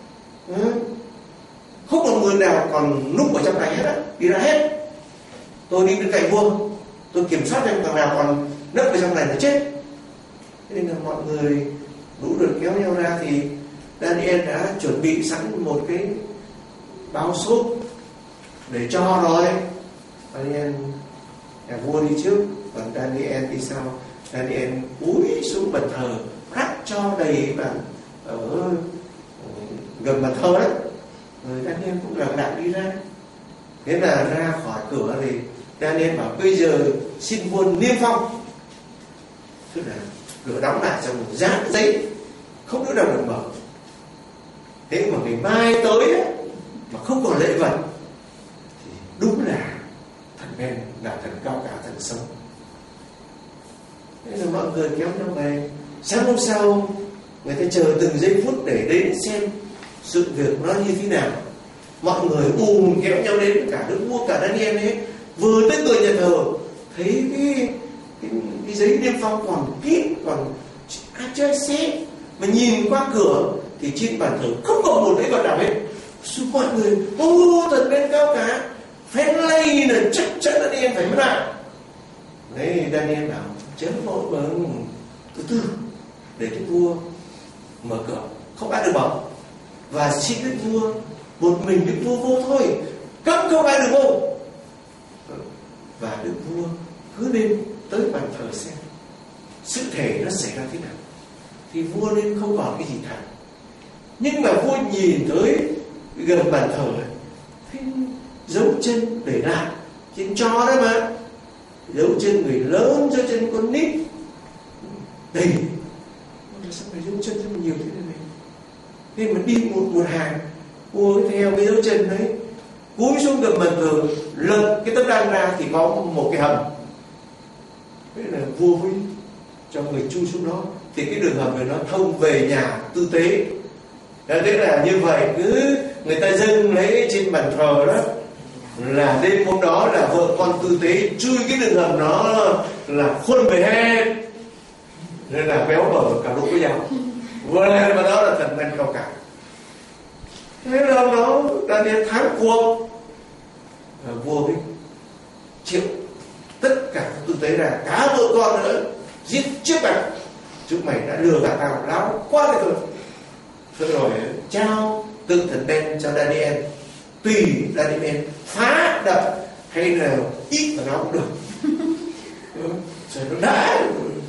Không còn người nào còn núp ở trong này hết á, đi ra hết. Tôi đi bên cạnh vua, tôi kiểm soát xem thằng nào còn nấp ở trong này nó chết. Thế nên là mọi người đủ được kéo nhau ra thì Daniel đã chuẩn bị sẵn một cái bao sốt để cho rồi. Daniel, nhà vua đi trước, còn Daniel đi sau. Daniel cúi xuống bàn thờ, rắc cho đầy bàn ở gần bàn thờ đấy. Rồi Daniel cũng lặng lặng đi ra. Thế là ra khỏi cửa thì Daniel bảo bây giờ xin vua niêm phong. Tức là cửa đóng lại trong một dán giấy, không đứa nào được mở. Thế mà ngày mai tới ấy, mà không còn lễ vật thì đúng là thần men là thần cao cả, thần sống. Thế là mọi người kéo nhau về. Sáng hôm sau người ta chờ từng giây phút để đến xem sự việc nó như thế nào. Mọi người ùn kéo nhau đến, cả đức vua cả Daniel ấy. Vừa tới cửa nhà thờ thấy cái, cái, cái giấy niêm phong còn kín, còn ai chơi xe. Mà nhìn qua cửa thì trên bàn thờ không có một lễ vật nào hết. Số mọi người ô thần men cao cả, phép lây là chắc chắn Daniel phải mất mạng. Đấy, Daniel bảo chớ vội vàng, từ từ để cho vua mở cửa, không ai được mở. Và xin đức vua, một mình đức vua vô thôi, cấm không ai được vô. Và đức vua cứ nên tới bàn thờ xem sự thể nó xảy ra thế nào. Thì vua nên không còn cái gì thả. Nhưng mà vua nhìn tới gần bàn thờ thấy dấu chân để lại trên tro đấy mà, dấu chân người lớn, dấu chân con nít đầy. Sao phải dấu chân rất nhiều thế này? Nên mà đi một một hàng, vua theo cái dấu chân đấy, cúi xuống gần bàn thờ, lật cái tấm đan ra thì có một cái hầm. Thế là vua mới cho người chui xuống đó, thì cái đường hầm này nó thông về nhà tư tế. Thế là như vậy, cứ người ta dâng lấy trên bàn thờ đó, là đêm hôm đó là vợ con tư tế chui cái đường hầm nó là khuôn về hết. Nên là béo bở cả lũ với nhau. Vừa lên mà đó là thần men cao cả. Thế là hôm đó Daniel thắng cuộc, vua mới triệu tất cả các tư tế ra, cả vợ con nữa, giết trước mặt. Chúng mày đã lừa gạt tao láo quá rồi. Thế rồi trao tượng thần men cho Daniel, tùy Daniel phá đập hay là ít vào nó cũng được. Rồi nó đã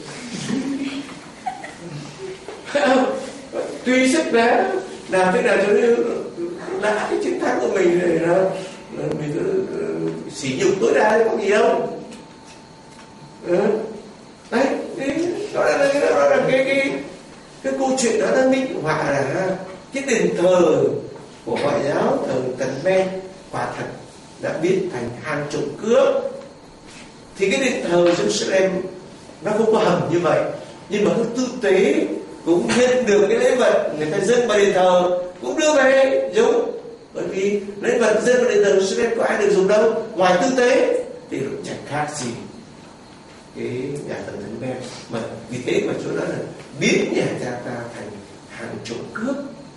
tùy sức đã làm thế nào cho nó đã cái chiến thắng của mình này, nó mình cứ sỉ nhục tối đa có gì đâu. Ừ. Đấy, đó là, đó là, đó là cái, cái, cái câu chuyện đó đã minh họa là cái đền thờ của Ngoại giáo, thờ thần men quả thật đã biến thành hàng trộm cướp. Thì cái đền thờ Jerusalem nó không có hầm như vậy, nhưng mà nó tư tế cũng nhận được cái lễ vật người ta dâng vào đền thờ cũng đưa về dùng. Bởi vì lễ vật dâng vào đền thờ Jerusalem có ai được dùng đâu, ngoài tư tế thì cũng chẳng khác gì cái nhà thờ thần men. Mà vì thế mà chỗ đó là biến nhà cha ta thành hàng trộm cướp.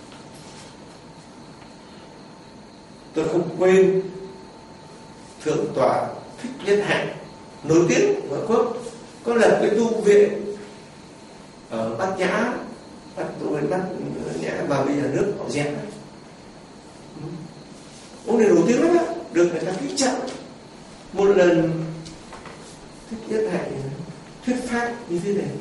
Tôi không quên thượng tọa Thích Nhất Hạnh nổi tiếng ở Ngoại Quốc có lập cái tu viện ở Bát Nhã bắt tôi bắt nhã vào bây giờ nước họ dẹp. Ông này nổi tiếng lắm á, được người ta thích trọng. Một lần Thích Nhất Hạnh thuyết pháp như thế này: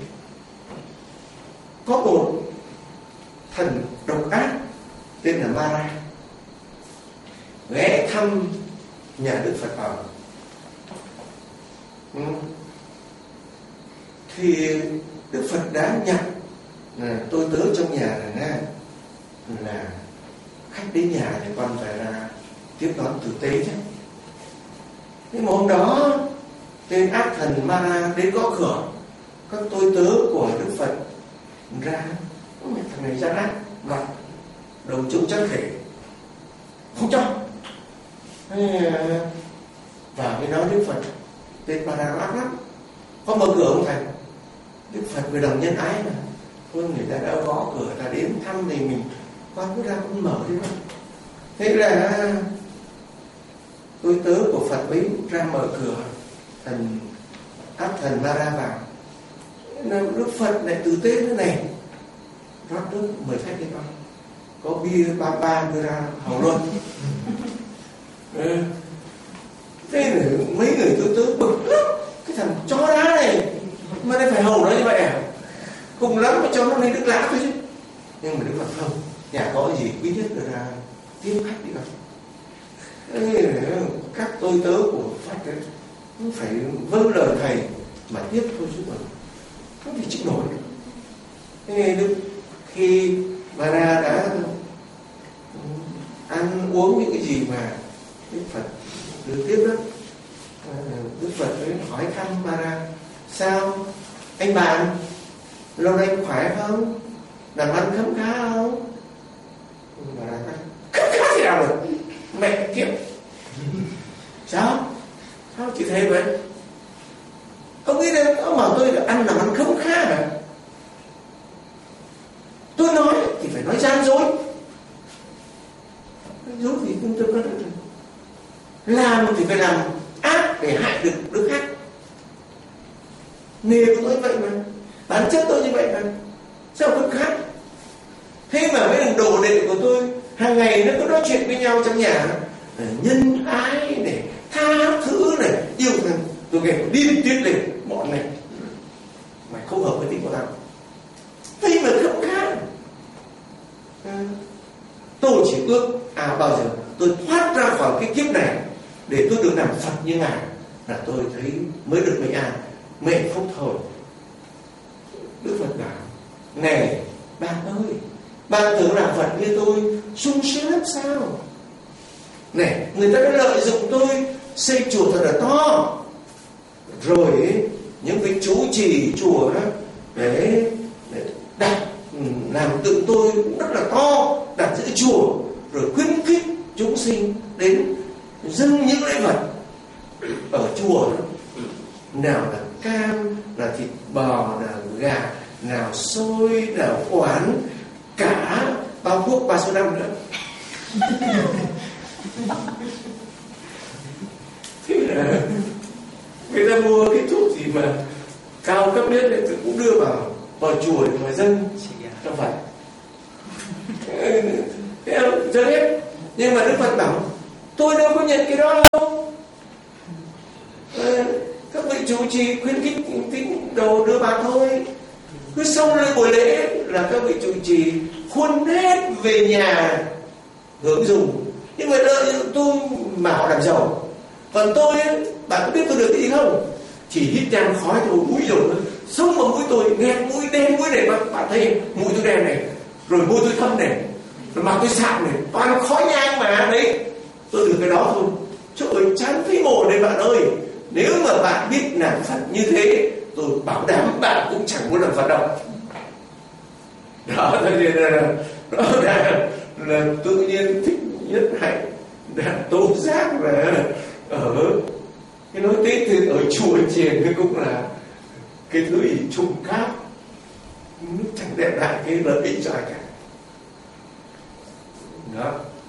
có một thần độc ác tên là Mara ghé thăm nhà Đức Phật ở. Ừ. Thì Đức Phật đã nhận là tôi tớ trong nhà là Nga, là khách đến nhà thì con phải là tiếp đón tử tế chứ. Nhưng mà hôm đó tên ác thần Mara đến gõ cửa, các tôi tớ của Đức Phật ra, thằng này gian ác, mặt đầu trông chắc khể, không cho. Và cái nói Đức Phật, tên Mara ác lắm, có mở cửa không thầy? Đức Phật người đồng nhân ái mà, thôi người ta đã gõ cửa, ta đến thăm thì mình con cứ ra cũng mở đi mà. Thế là tôi tớ của Phật ấy ra mở cửa, thần ác thần Mara vào. Đức Phật lại tử tế thế này, rót nước mời khách đi con, có bia ba ba đưa ra hầu luôn. Ừ. Thế là mấy người tôi tớ bực lắm, cái thằng chó đá này mà lại phải hầu nó như vậy à? Cùng lắm mà cho nó lên nước lã thôi chứ. Nhưng mà Đức Phật không, nhà có gì quý nhất là ra tiếp khách đi con. Các tôi tớ của Phật ấy phải vâng lời thầy mà tiếp thôi chứ mà không thể chịu nổi. Thế Đức khi Mara đã ăn uống những cái gì mà Đức Phật được tiếp đó, Đức Phật ấy hỏi thăm Mara: sao anh bạn, lâu nay khỏe không, làm ăn khấm khá không? Mara nói: khấm khá gì nào được, mẹ kiếp. Sao? Sao chị thấy vậy? Ông nghĩ là ông bảo tôi là ăn làm ăn không khá hả? Tôi nói thì phải nói gian dối. Dối thì không tôi có được. Làm thì phải làm ác để hại được đứa khác. Nghề của tôi vậy mà, bản chất tôi như vậy mà, sao không khác? Thế mà mấy thằng đồ đệ của tôi hàng ngày nó cứ nói chuyện với nhau trong nhà, nhân ái này, tha thứ này, yêu thương. Tôi nghe điên tiết lên, bọn này mày không hợp với tính của tao. Thế mà không khác. À, tôi chỉ ước à bao giờ tôi thoát ra khỏi cái kiếp này để tôi được làm Phật như ngài là tôi thấy mới được bình an, mẹ không thôi. Đức Phật bảo: này bạn ơi, bạn tưởng làm Phật như tôi sung sướng lắm sao? Này, người ta đã lợi dụng tôi xây chùa thật là to, rồi ấy, những cái chú trì chùa đó, để, để đặt làm tượng tôi cũng rất là to, đặt giữa chùa, rồi khuyến khích chúng sinh đến dâng những lễ vật ở chùa đó. Nào là cam, là thịt bò, nào gà, nào xôi, nào quán, cả bao thuốc ba số năm nữa. Thế là người ta mua cái thuốc gì mà cao cấp nhất thì cũng đưa vào vào chùa để mà dâng cho Phật. Thế không? Dâng hết. Nhưng mà Đức Phật bảo: tôi đâu có nhận cái đó đâu. À, các vị chủ trì khuyến khích tín đồ đưa vào thôi. Cứ xong lên buổi lễ là các vị chủ trì khuôn hết về nhà hưởng dùng. Nhưng mà đợi tôi mà họ làm giàu. Còn tôi, bạn có biết tôi được cái gì không? Chỉ hít nhang khói thôi, mũi rồi sống vào mũi tôi, nghe mũi đen mũi này, bạn, bạn thấy mũi tôi đen này, rồi môi tôi thâm này, rồi mặt tôi sạm này, toàn khói nhang mà đấy. Tôi được cái đó thôi. Trời ơi, chán thấy mồ đấy bạn ơi. Nếu mà bạn biết làm Phật như thế, tôi bảo đảm bạn cũng chẳng muốn làm Phật đâu. Đó là, đó là, là tự nhiên Thích Nhất Hạnh đã tố giác là ở cái nói Tết thì ở chùa chiền cái cũng là cái thứ gì trùng cáp, chẳng đem lại cái lợi ích cho ai cả. Đó.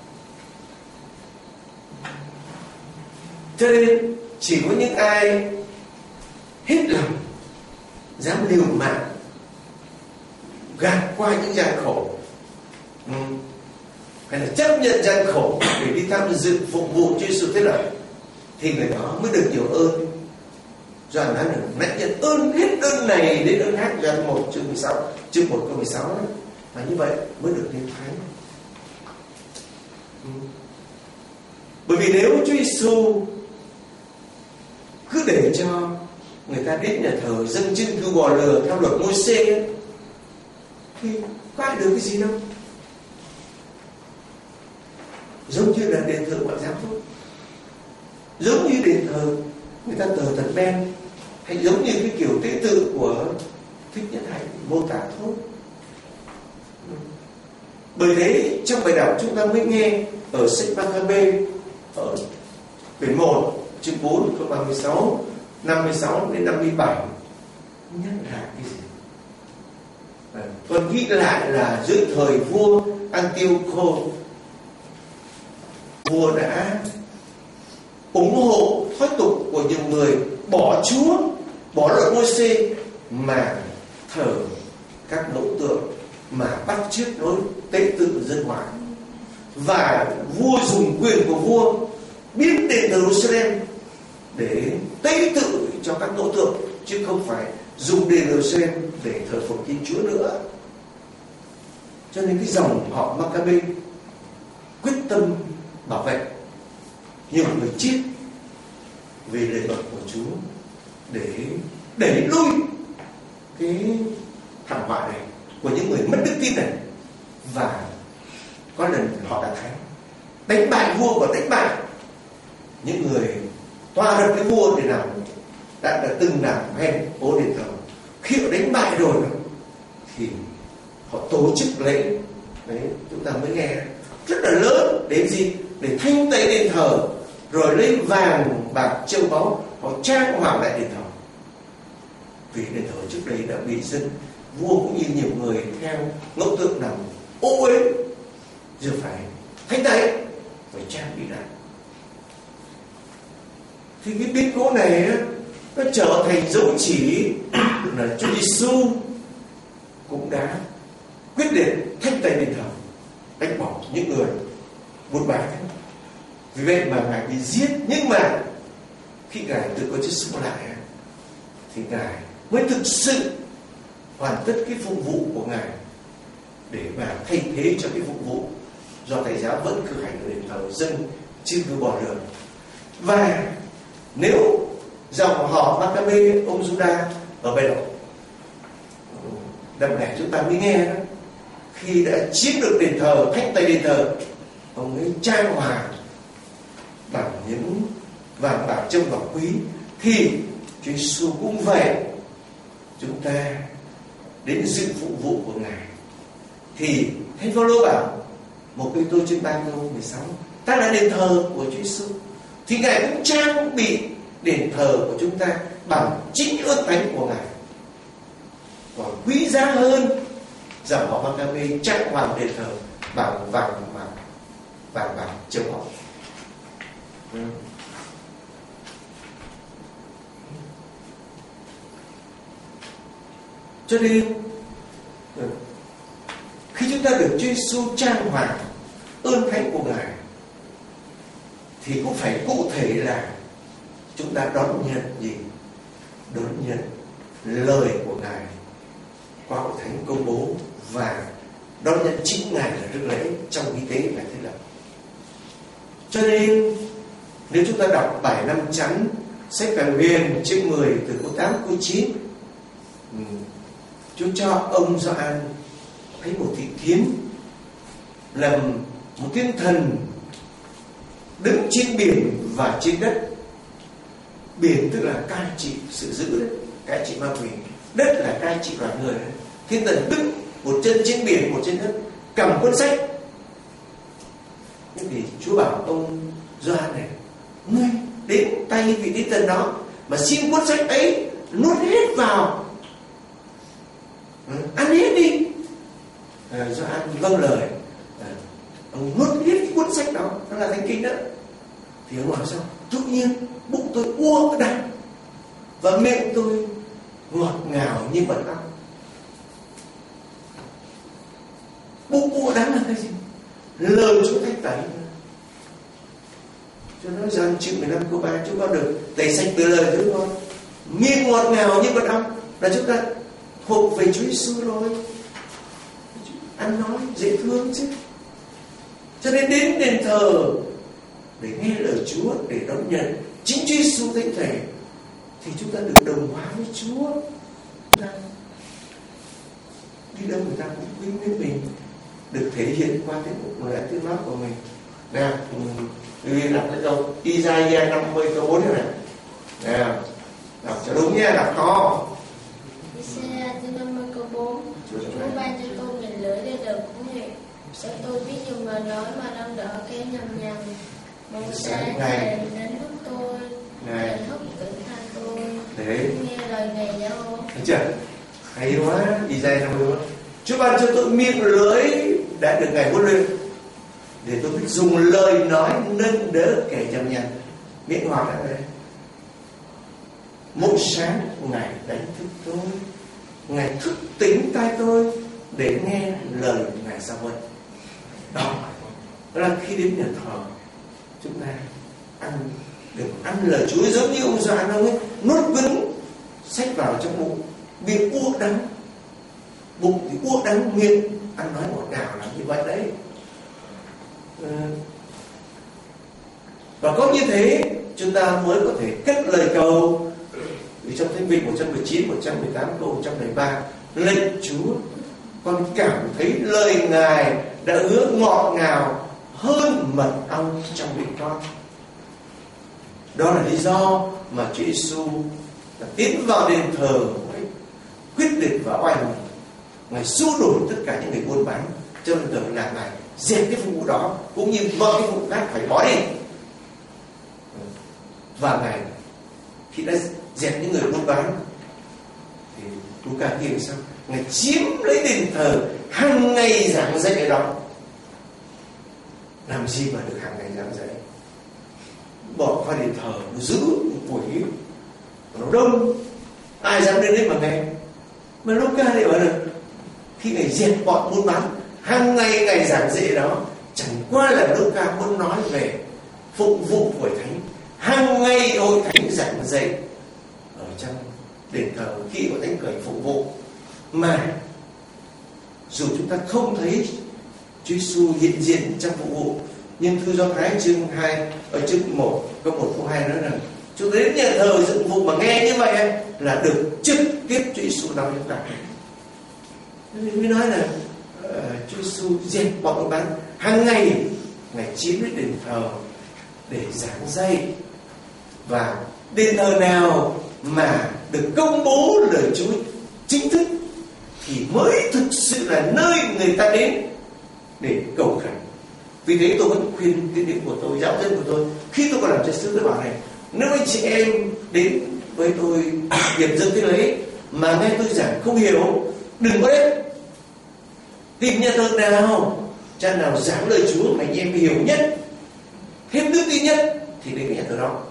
Cho nên chỉ có những ai hết lòng, dám liều mạng gạt qua những gian khổ, ừ. hay là chấp nhận gian khổ để đi tham dự phục vụ cho Giêsu thế lợi, thì người đó mới được nhiều ơn. Doan nói được nãy nhận ơn hết ơn này đến ơn khác, Doan một chương mười sáu, chương một câu mười sáu đó. Và như vậy mới được nên thánh. Ừ. Bởi vì nếu Chúa Giêsu cứ để cho người ta đến nhà thờ dâng chứng cư bò lừa theo luật Môi-se thì có ai được cái gì đâu. Giống như là đền thờ ngoại giáo thôi, giống như đền thờ người ta thờ thần Ben, hay giống như cái kiểu tế tự của Thích Nhất Hạnh mô tả thôi. Bởi thế trong bài đọc chúng ta mới nghe ở sách Ma-ca-bê ở quyển một chương bốn câu ba mươi sáu, năm mươi sáu đến năm mươi bảy nhắc lại cái gì? À, còn ghi lại là dưới thời vua Antioco, vua đã ủng hộ thoái tục của nhiều người bỏ Chúa, bỏ luật Môi-se mà thờ các mẫu tượng, mà bắt chước đối tế tự dân ngoại. Và vua dùng quyền của vua biến đền thờ Jerusalem để tế tự cho các mẫu tượng, chứ không phải dùng đền Jerusalem để thờ phượng Thiên Chúa nữa. Cho nên cái dòng họ Ma-ca-bê quyết tâm bảo vệ nhiều người chết vì lời luật của Chúa, để đẩy lui cái thảm họa này của những người mất đức tin này. Và có lần họ đã thắng, đánh bại vua và đánh bại những người toa lập cái vua để làm đã, đã từng làm hèn ô đền thờ. Khi họ đánh bại rồi thì họ tổ chức lễ, đấy chúng ta mới nghe rất là lớn, đến gì để thanh tẩy đền thờ, rồi lấy vàng bạc châu báu họ trang hoàng lại đền thờ. Vì đền thờ trước đây đã bị dân, vua cũng như nhiều người theo ngẫu tượng nằm ô uế, giờ phải thanh tẩy, phải trang bị lại. Thì cái biến cố này nó trở thành dấu chỉ là Chúa Giêsu cũng đã quyết định thanh tẩy đền thờ, đánh bỏ những người buôn bán. Vì vậy mà Ngài bị giết. Nhưng mà khi Ngài tự có chết sống lại thì Ngài mới thực sự hoàn tất cái phục vụ của Ngài, để mà thay thế cho cái phục vụ do thầy giáo vẫn cử hành ở đền thờ dân chưa cứ bỏ lửa. Và nếu dòng họ Ma-ca-bê, ông Juda ở bài đọc đậm nẻ chúng ta mới nghe đó, khi đã chiếm được đền thờ, thanh tẩy đền thờ, ông ấy trang hoàng bằng những vàng bạc châu ngọc quý, thì Chúa Giêsu cũng vậy. Chúng ta đến dự phục vụ của Ngài thì Thánh Phaolô bảo một Cô-rinh-tô chương ba câu mười sáu, ta là đền thờ của Chúa Giêsu, thì Ngài cũng trang bị đền thờ của chúng ta bằng chính ơn thánh của Ngài. Còn quý giá hơn dòng họ Ma-ca-bê trang hoàng đền thờ bằng vàng bạc vàng bạc châu báu. Ừ. Cho nên khi chúng ta được Chúa Giêsu trang hoàng ơn thánh của Ngài thì cũng phải cụ thể là chúng ta đón nhận gì? Đón nhận lời của Ngài qua hội thánh công bố, và đón nhận chính Ngài là rước lễ trong nghi tế Ngài thế lập. Cho nên nếu chúng ta đọc bài năm chắn sách Vàng Huyền chương mười từ câu tám câu chín, Chúa cho ông Gioan thấy một thị kiến là một thiên thần đứng trên biển và trên đất. Biển tức là cai trị sự dữ đấy, cai trị ma quỷ. Đất là cai trị loài người đấy. Thiên thần đứng một chân trên biển, một trên đất, cầm cuốn sách. Nhưng thì Chúa bảo ông Gioan này, ngươi đến tay vị thiên thần đó mà xin cuốn sách ấy nuốt hết vào, ăn hết đi. À, Gioan vâng lời, à, ông nuốt hết cái cuốn sách đó, nó là thánh kinh đó. Thì ông nói sao? Tự nhiên bụng tôi uống đắng và miệng tôi ngọt ngào như mật ong. Bụng bụa đáng là cái gì? Lời Chúa thanh tẩy. Cho nói rằng chương mười lăm câu ba chúng con được tẩy sạch từ lời Chúa con, miệng ngọt ngào như mật ong, là chúng ta thuộc về Chúa Giêsu rồi. Ăn nói dễ thương chứ. Cho nên đến đền thờ để nghe lời Chúa, để đón nhận chính Chúa Giêsu thánh thể, thì chúng ta được đồng hóa với Chúa. Chúng ta đi đâu người ta cũng quý mến mình, được thể hiện qua cái một lẽ tiếng nói của mình. Nào, mình đọc cái câu Isaiah năm mươi câu bốn này. Nào, đọc cho đúng nha, đọc to. Isaiah năm mươi câu bốn. Chúa ban cho tôi miệng lưỡi để được huấn luyện, để tôi biết dùng lời nói mà nâng đỡ cái nhầm nhầm. Một sáng ngày đến lúc tôi nhận thức tự tha tôi, để nghe lời Ngài Giê-hô-va. thấy chưa? Hay quá, Isaiah năm mươi. Chúa ban cho tôi miệng lưỡi đã được Ngài huấn luyện, để tôi biết dùng lời nói nâng đỡ kẻ nhầm nhầm. Miệng ngọt là đây. Mỗi sáng Ngài đánh thức tôi, Ngài thức tỉnh tai tôi để nghe lời Ngài giao huấn. Đó là khi đến nhà thờ, chúng ta ăn được ăn lời Chúa giống như ông già đâu ấy, nuốt cứng xách vào trong bụng, miệng uống đắng, bụng thì uống đắng, miệng ăn nói ngọt ngào là như vậy đấy. Ừ. Và có như thế chúng ta mới có thể cất lời cầu. Vì trong Thánh Vịnh một trăm mười chín, một trăm mười tám câu một trăm lẻ ba, lạy Chúa, con cảm thấy lời Ngài đã hứa ngọt ngào hơn mật ong trong miệng con. Đó là lý do mà Chúa Giêsu đã tiến vào đền thờ quyết định và oai hùng. Ngài xua đuổi tất cả những người buôn bán cho đền thờ là Ngài dẹp cái phục vụ đó, cũng như mọi cái phục vụ khác phải bỏ đi. Và Ngài khi đã dẹp những người buôn bán thì Luca ghi sao? Ngài chiếm lấy đền thờ, hàng ngày giảng dạy ở đó. Làm gì mà được hàng ngày giảng dạy? Bỏ qua đền thờ, nó giữ một buổi nó đông, ai dám đến đấy mà nghe? Mà Luca thì bảo là khi Ngài dẹp bọn buôn bán, hàng ngày Ngài giảng dạy đó, chẳng qua là Luca muốn nói về phục vụ hội thánh. Hàng ngày hội thánh giảng dạy ở trong đền thờ khi hội thánh cởi phục vụ, mà dù chúng ta không thấy Chúa Giêsu hiện diện trong phục vụ, nhưng thư Do Thái chương hai ở chương một câu một câu hai nói rằng chúng ta đến nhà thờ dựng vụ mà nghe như vậy là được trực tiếp Chúa Giêsu nói chúng ta. Nên mới nói là uh, Chúa Giêsu dẹp bọn buôn bán, hàng ngày Ngài chiếm lấy đền thờ để giảng dạy. Và đền thờ nào mà được công bố lời Chúa chính thức thì mới thực sự là nơi người ta đến để cầu khẩn. Vì thế tôi vẫn khuyên cái điểm của tôi, giáo dân của tôi, khi tôi còn làm cha xứ, tôi bảo này, nếu anh chị em đến với tôi điểm dân thế lấy mà nghe tôi giảng không hiểu, đừng có đến. Tìm nhà thờ nào, cha nào giảng lời Chúa mà anh em hiểu nhất, thêm đức tin nhất thì đến cái nhà thờ đó.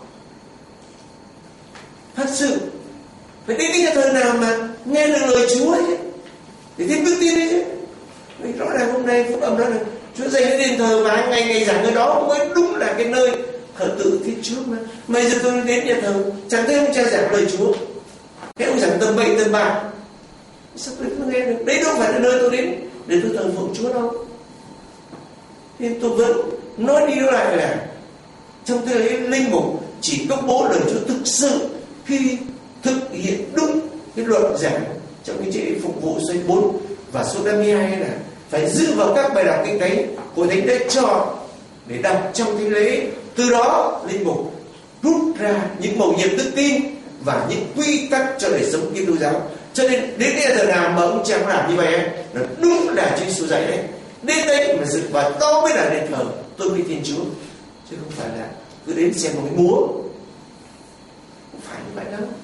Thật sự phải đến cái nhà thờ nào mà nghe được lời Chúa ấy, để thêm đức tin đấy chứ. Vì rõ ràng hôm nay phúc âm đó là Chúa dành cái đền thờ và ngày ngày giảng ở đó mới đúng là cái nơi thờ tự Thiên Chúa mà. Bây giờ tôi đến nhà thờ chẳng thấy ông cha giảng lời Chúa, thế ông giảng tầm bậy tầm bạ, sao tôi không nghe được? Đấy đâu phải là nơi tôi đến để tôi thờ phượng Chúa đâu. Nên tôi vẫn nói đi nói lại là trong cái linh mục chỉ công bố lời Chúa thực sự khi thực hiện đúng cái luật giảng trong cái chế phục vụ số bốn và số năm mươi hai là phải dựa vào các bài đọc kinh thánh của thánh đã chọn để đọc trong thánh lễ. Từ đó linh mục rút ra những mầu nhiệm đức tin và những quy tắc cho đời sống Kitô giáo. Cho nên đến cái giờ nào mà ông cha làm như vậy là đúng là Chúa Giêsu dạy đấy. Đến đây mà dựng và đó mới là đền thờ tôn vinh Thiên Chúa, chứ không phải là cứ đến xem một cái múa. Không phải như vậy đâu.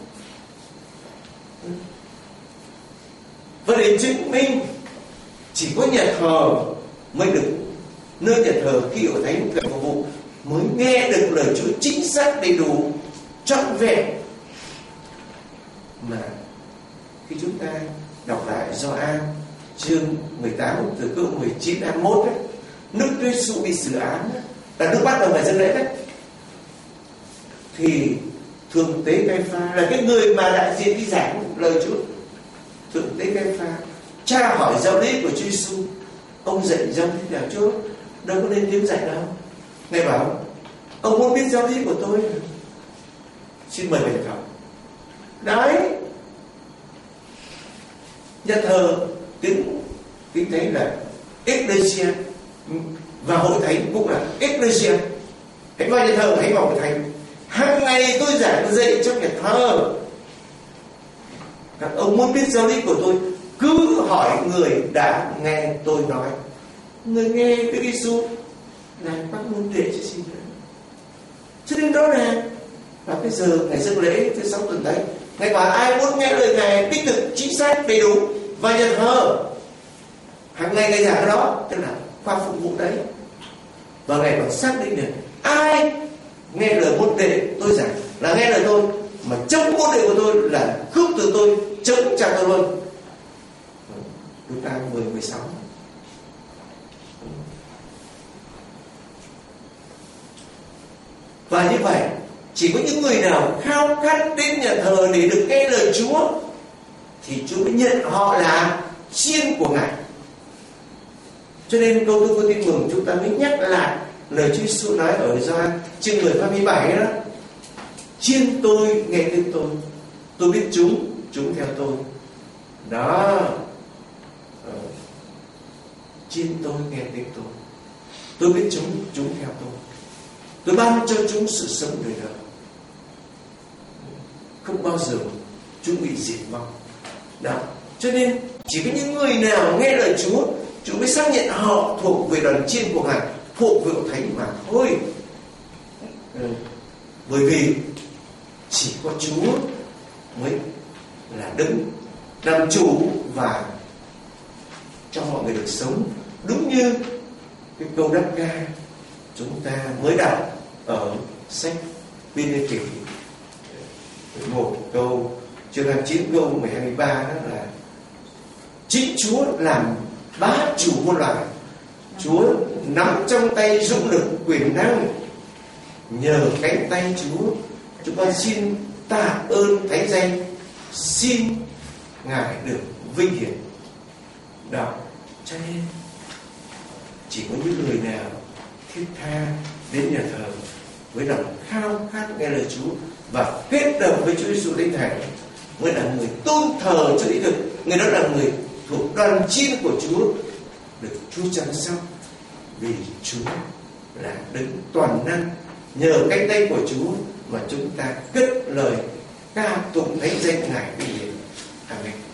Và để chứng minh chỉ có nhà thờ mới được, nơi nhà thờ khi ở thánh cần phục vụ mới nghe được lời Chúa chính xác, đầy đủ, trọn vẹn. Mà khi chúng ta đọc lại Gioan chương mười tám từ câu mười chín hai mươi mốt đấy, lúc Chúa Giêsu bị xử án là lúc bắt đầu ngày dâng lễ đấy, thì thượng tế Cai-pha là cái người mà đại diện đi giảng lời Chúa. Thượng tế Cai-pha tra hỏi giáo lý của Chúa Giêsu, ông dạy giáo lý nào? Chúa đâu có nên tiếng dạy đâu. Ngài bảo ông muốn biết giáo lý của tôi, xin mời về phòng. Đấy, nhà thờ tiếng tiếng thấy là Ecclesia, và hội thánh cũng là Ecclesia. Hãy vào nhà thờ, hãy vào hội thánh. Hàng ngày tôi giảng dạy trong nhà thờ. Các ông muốn biết giáo lý của tôi, cứ hỏi người đã nghe tôi nói. Người nghe Đức Giêsu là bác muốn để cho xin. Cho nên đó là, và bây giờ ngày dâng lễ thứ sáu tuần đấy, Ngài bảo ai muốn nghe lời Ngài đích thực, chính xác, đầy đủ và nhà thờ. Hàng ngày Ngài giảng cái đó, tức là khoa phục vụ đấy. Và Ngài còn xác định được ai nghe lời môn đệ tôi giảng là nghe lời tôi, mà chống môn đệ của tôi là khước từ tôi, chống trả tôi luôn. Luca mười mười sáu. Và như vậy, chỉ có những người nào khao khát đến nhà thờ để được nghe lời Chúa thì Chúa mới nhận họ là chiên của Ngài. Cho nên câu tôi có tin mừng chúng ta mới nhắc lại lời Chúa Giêsu nói ở Gioan chương mười hai mươi bảy đó: chiên tôi nghe tiếng tôi, tôi biết chúng, chúng theo tôi. Đó, chiên tôi nghe tiếng tôi, tôi biết chúng, chúng theo tôi. Tôi ban cho chúng sự sống đời đời, không bao giờ chúng bị diệt vong. Đó, cho nên chỉ có những người nào nghe lời Chúa, Chúa mới xác nhận họ thuộc về đoàn chiên của Ngài, thuộc về hội thánh mà thôi. Ừ. Bởi vì chỉ có Chúa mới là đứng làm chủ và cho mọi người được sống đúng như cái câu đáp ca chúng ta mới đọc ở sách Phi-lê-phi một câu chương hai mươi chín câu mười hai mười ba, đó là chính Chúa làm bá chủ muôn loài, Chúa nắm trong tay dũng lực quyền năng, nhờ cánh tay Chúa chúng con xin tạ ơn thánh danh, xin Ngài được vinh hiển. Đó, cho nên chỉ có những người nào thiết tha đến nhà thờ với lòng khao khát nghe lời Chúa và kết đồng với Chúa Giêsu Thánh Thể mới là người tôn thờ cho đích thực. Người đó là người thuộc đoàn chiên của Chúa, được Chúa chăm sóc, vì Chúa là đấng toàn năng. Nhờ cánh tay của Chúa mà chúng ta cất lời ca tụng thánh danh Ngài vinh hiển. Amen.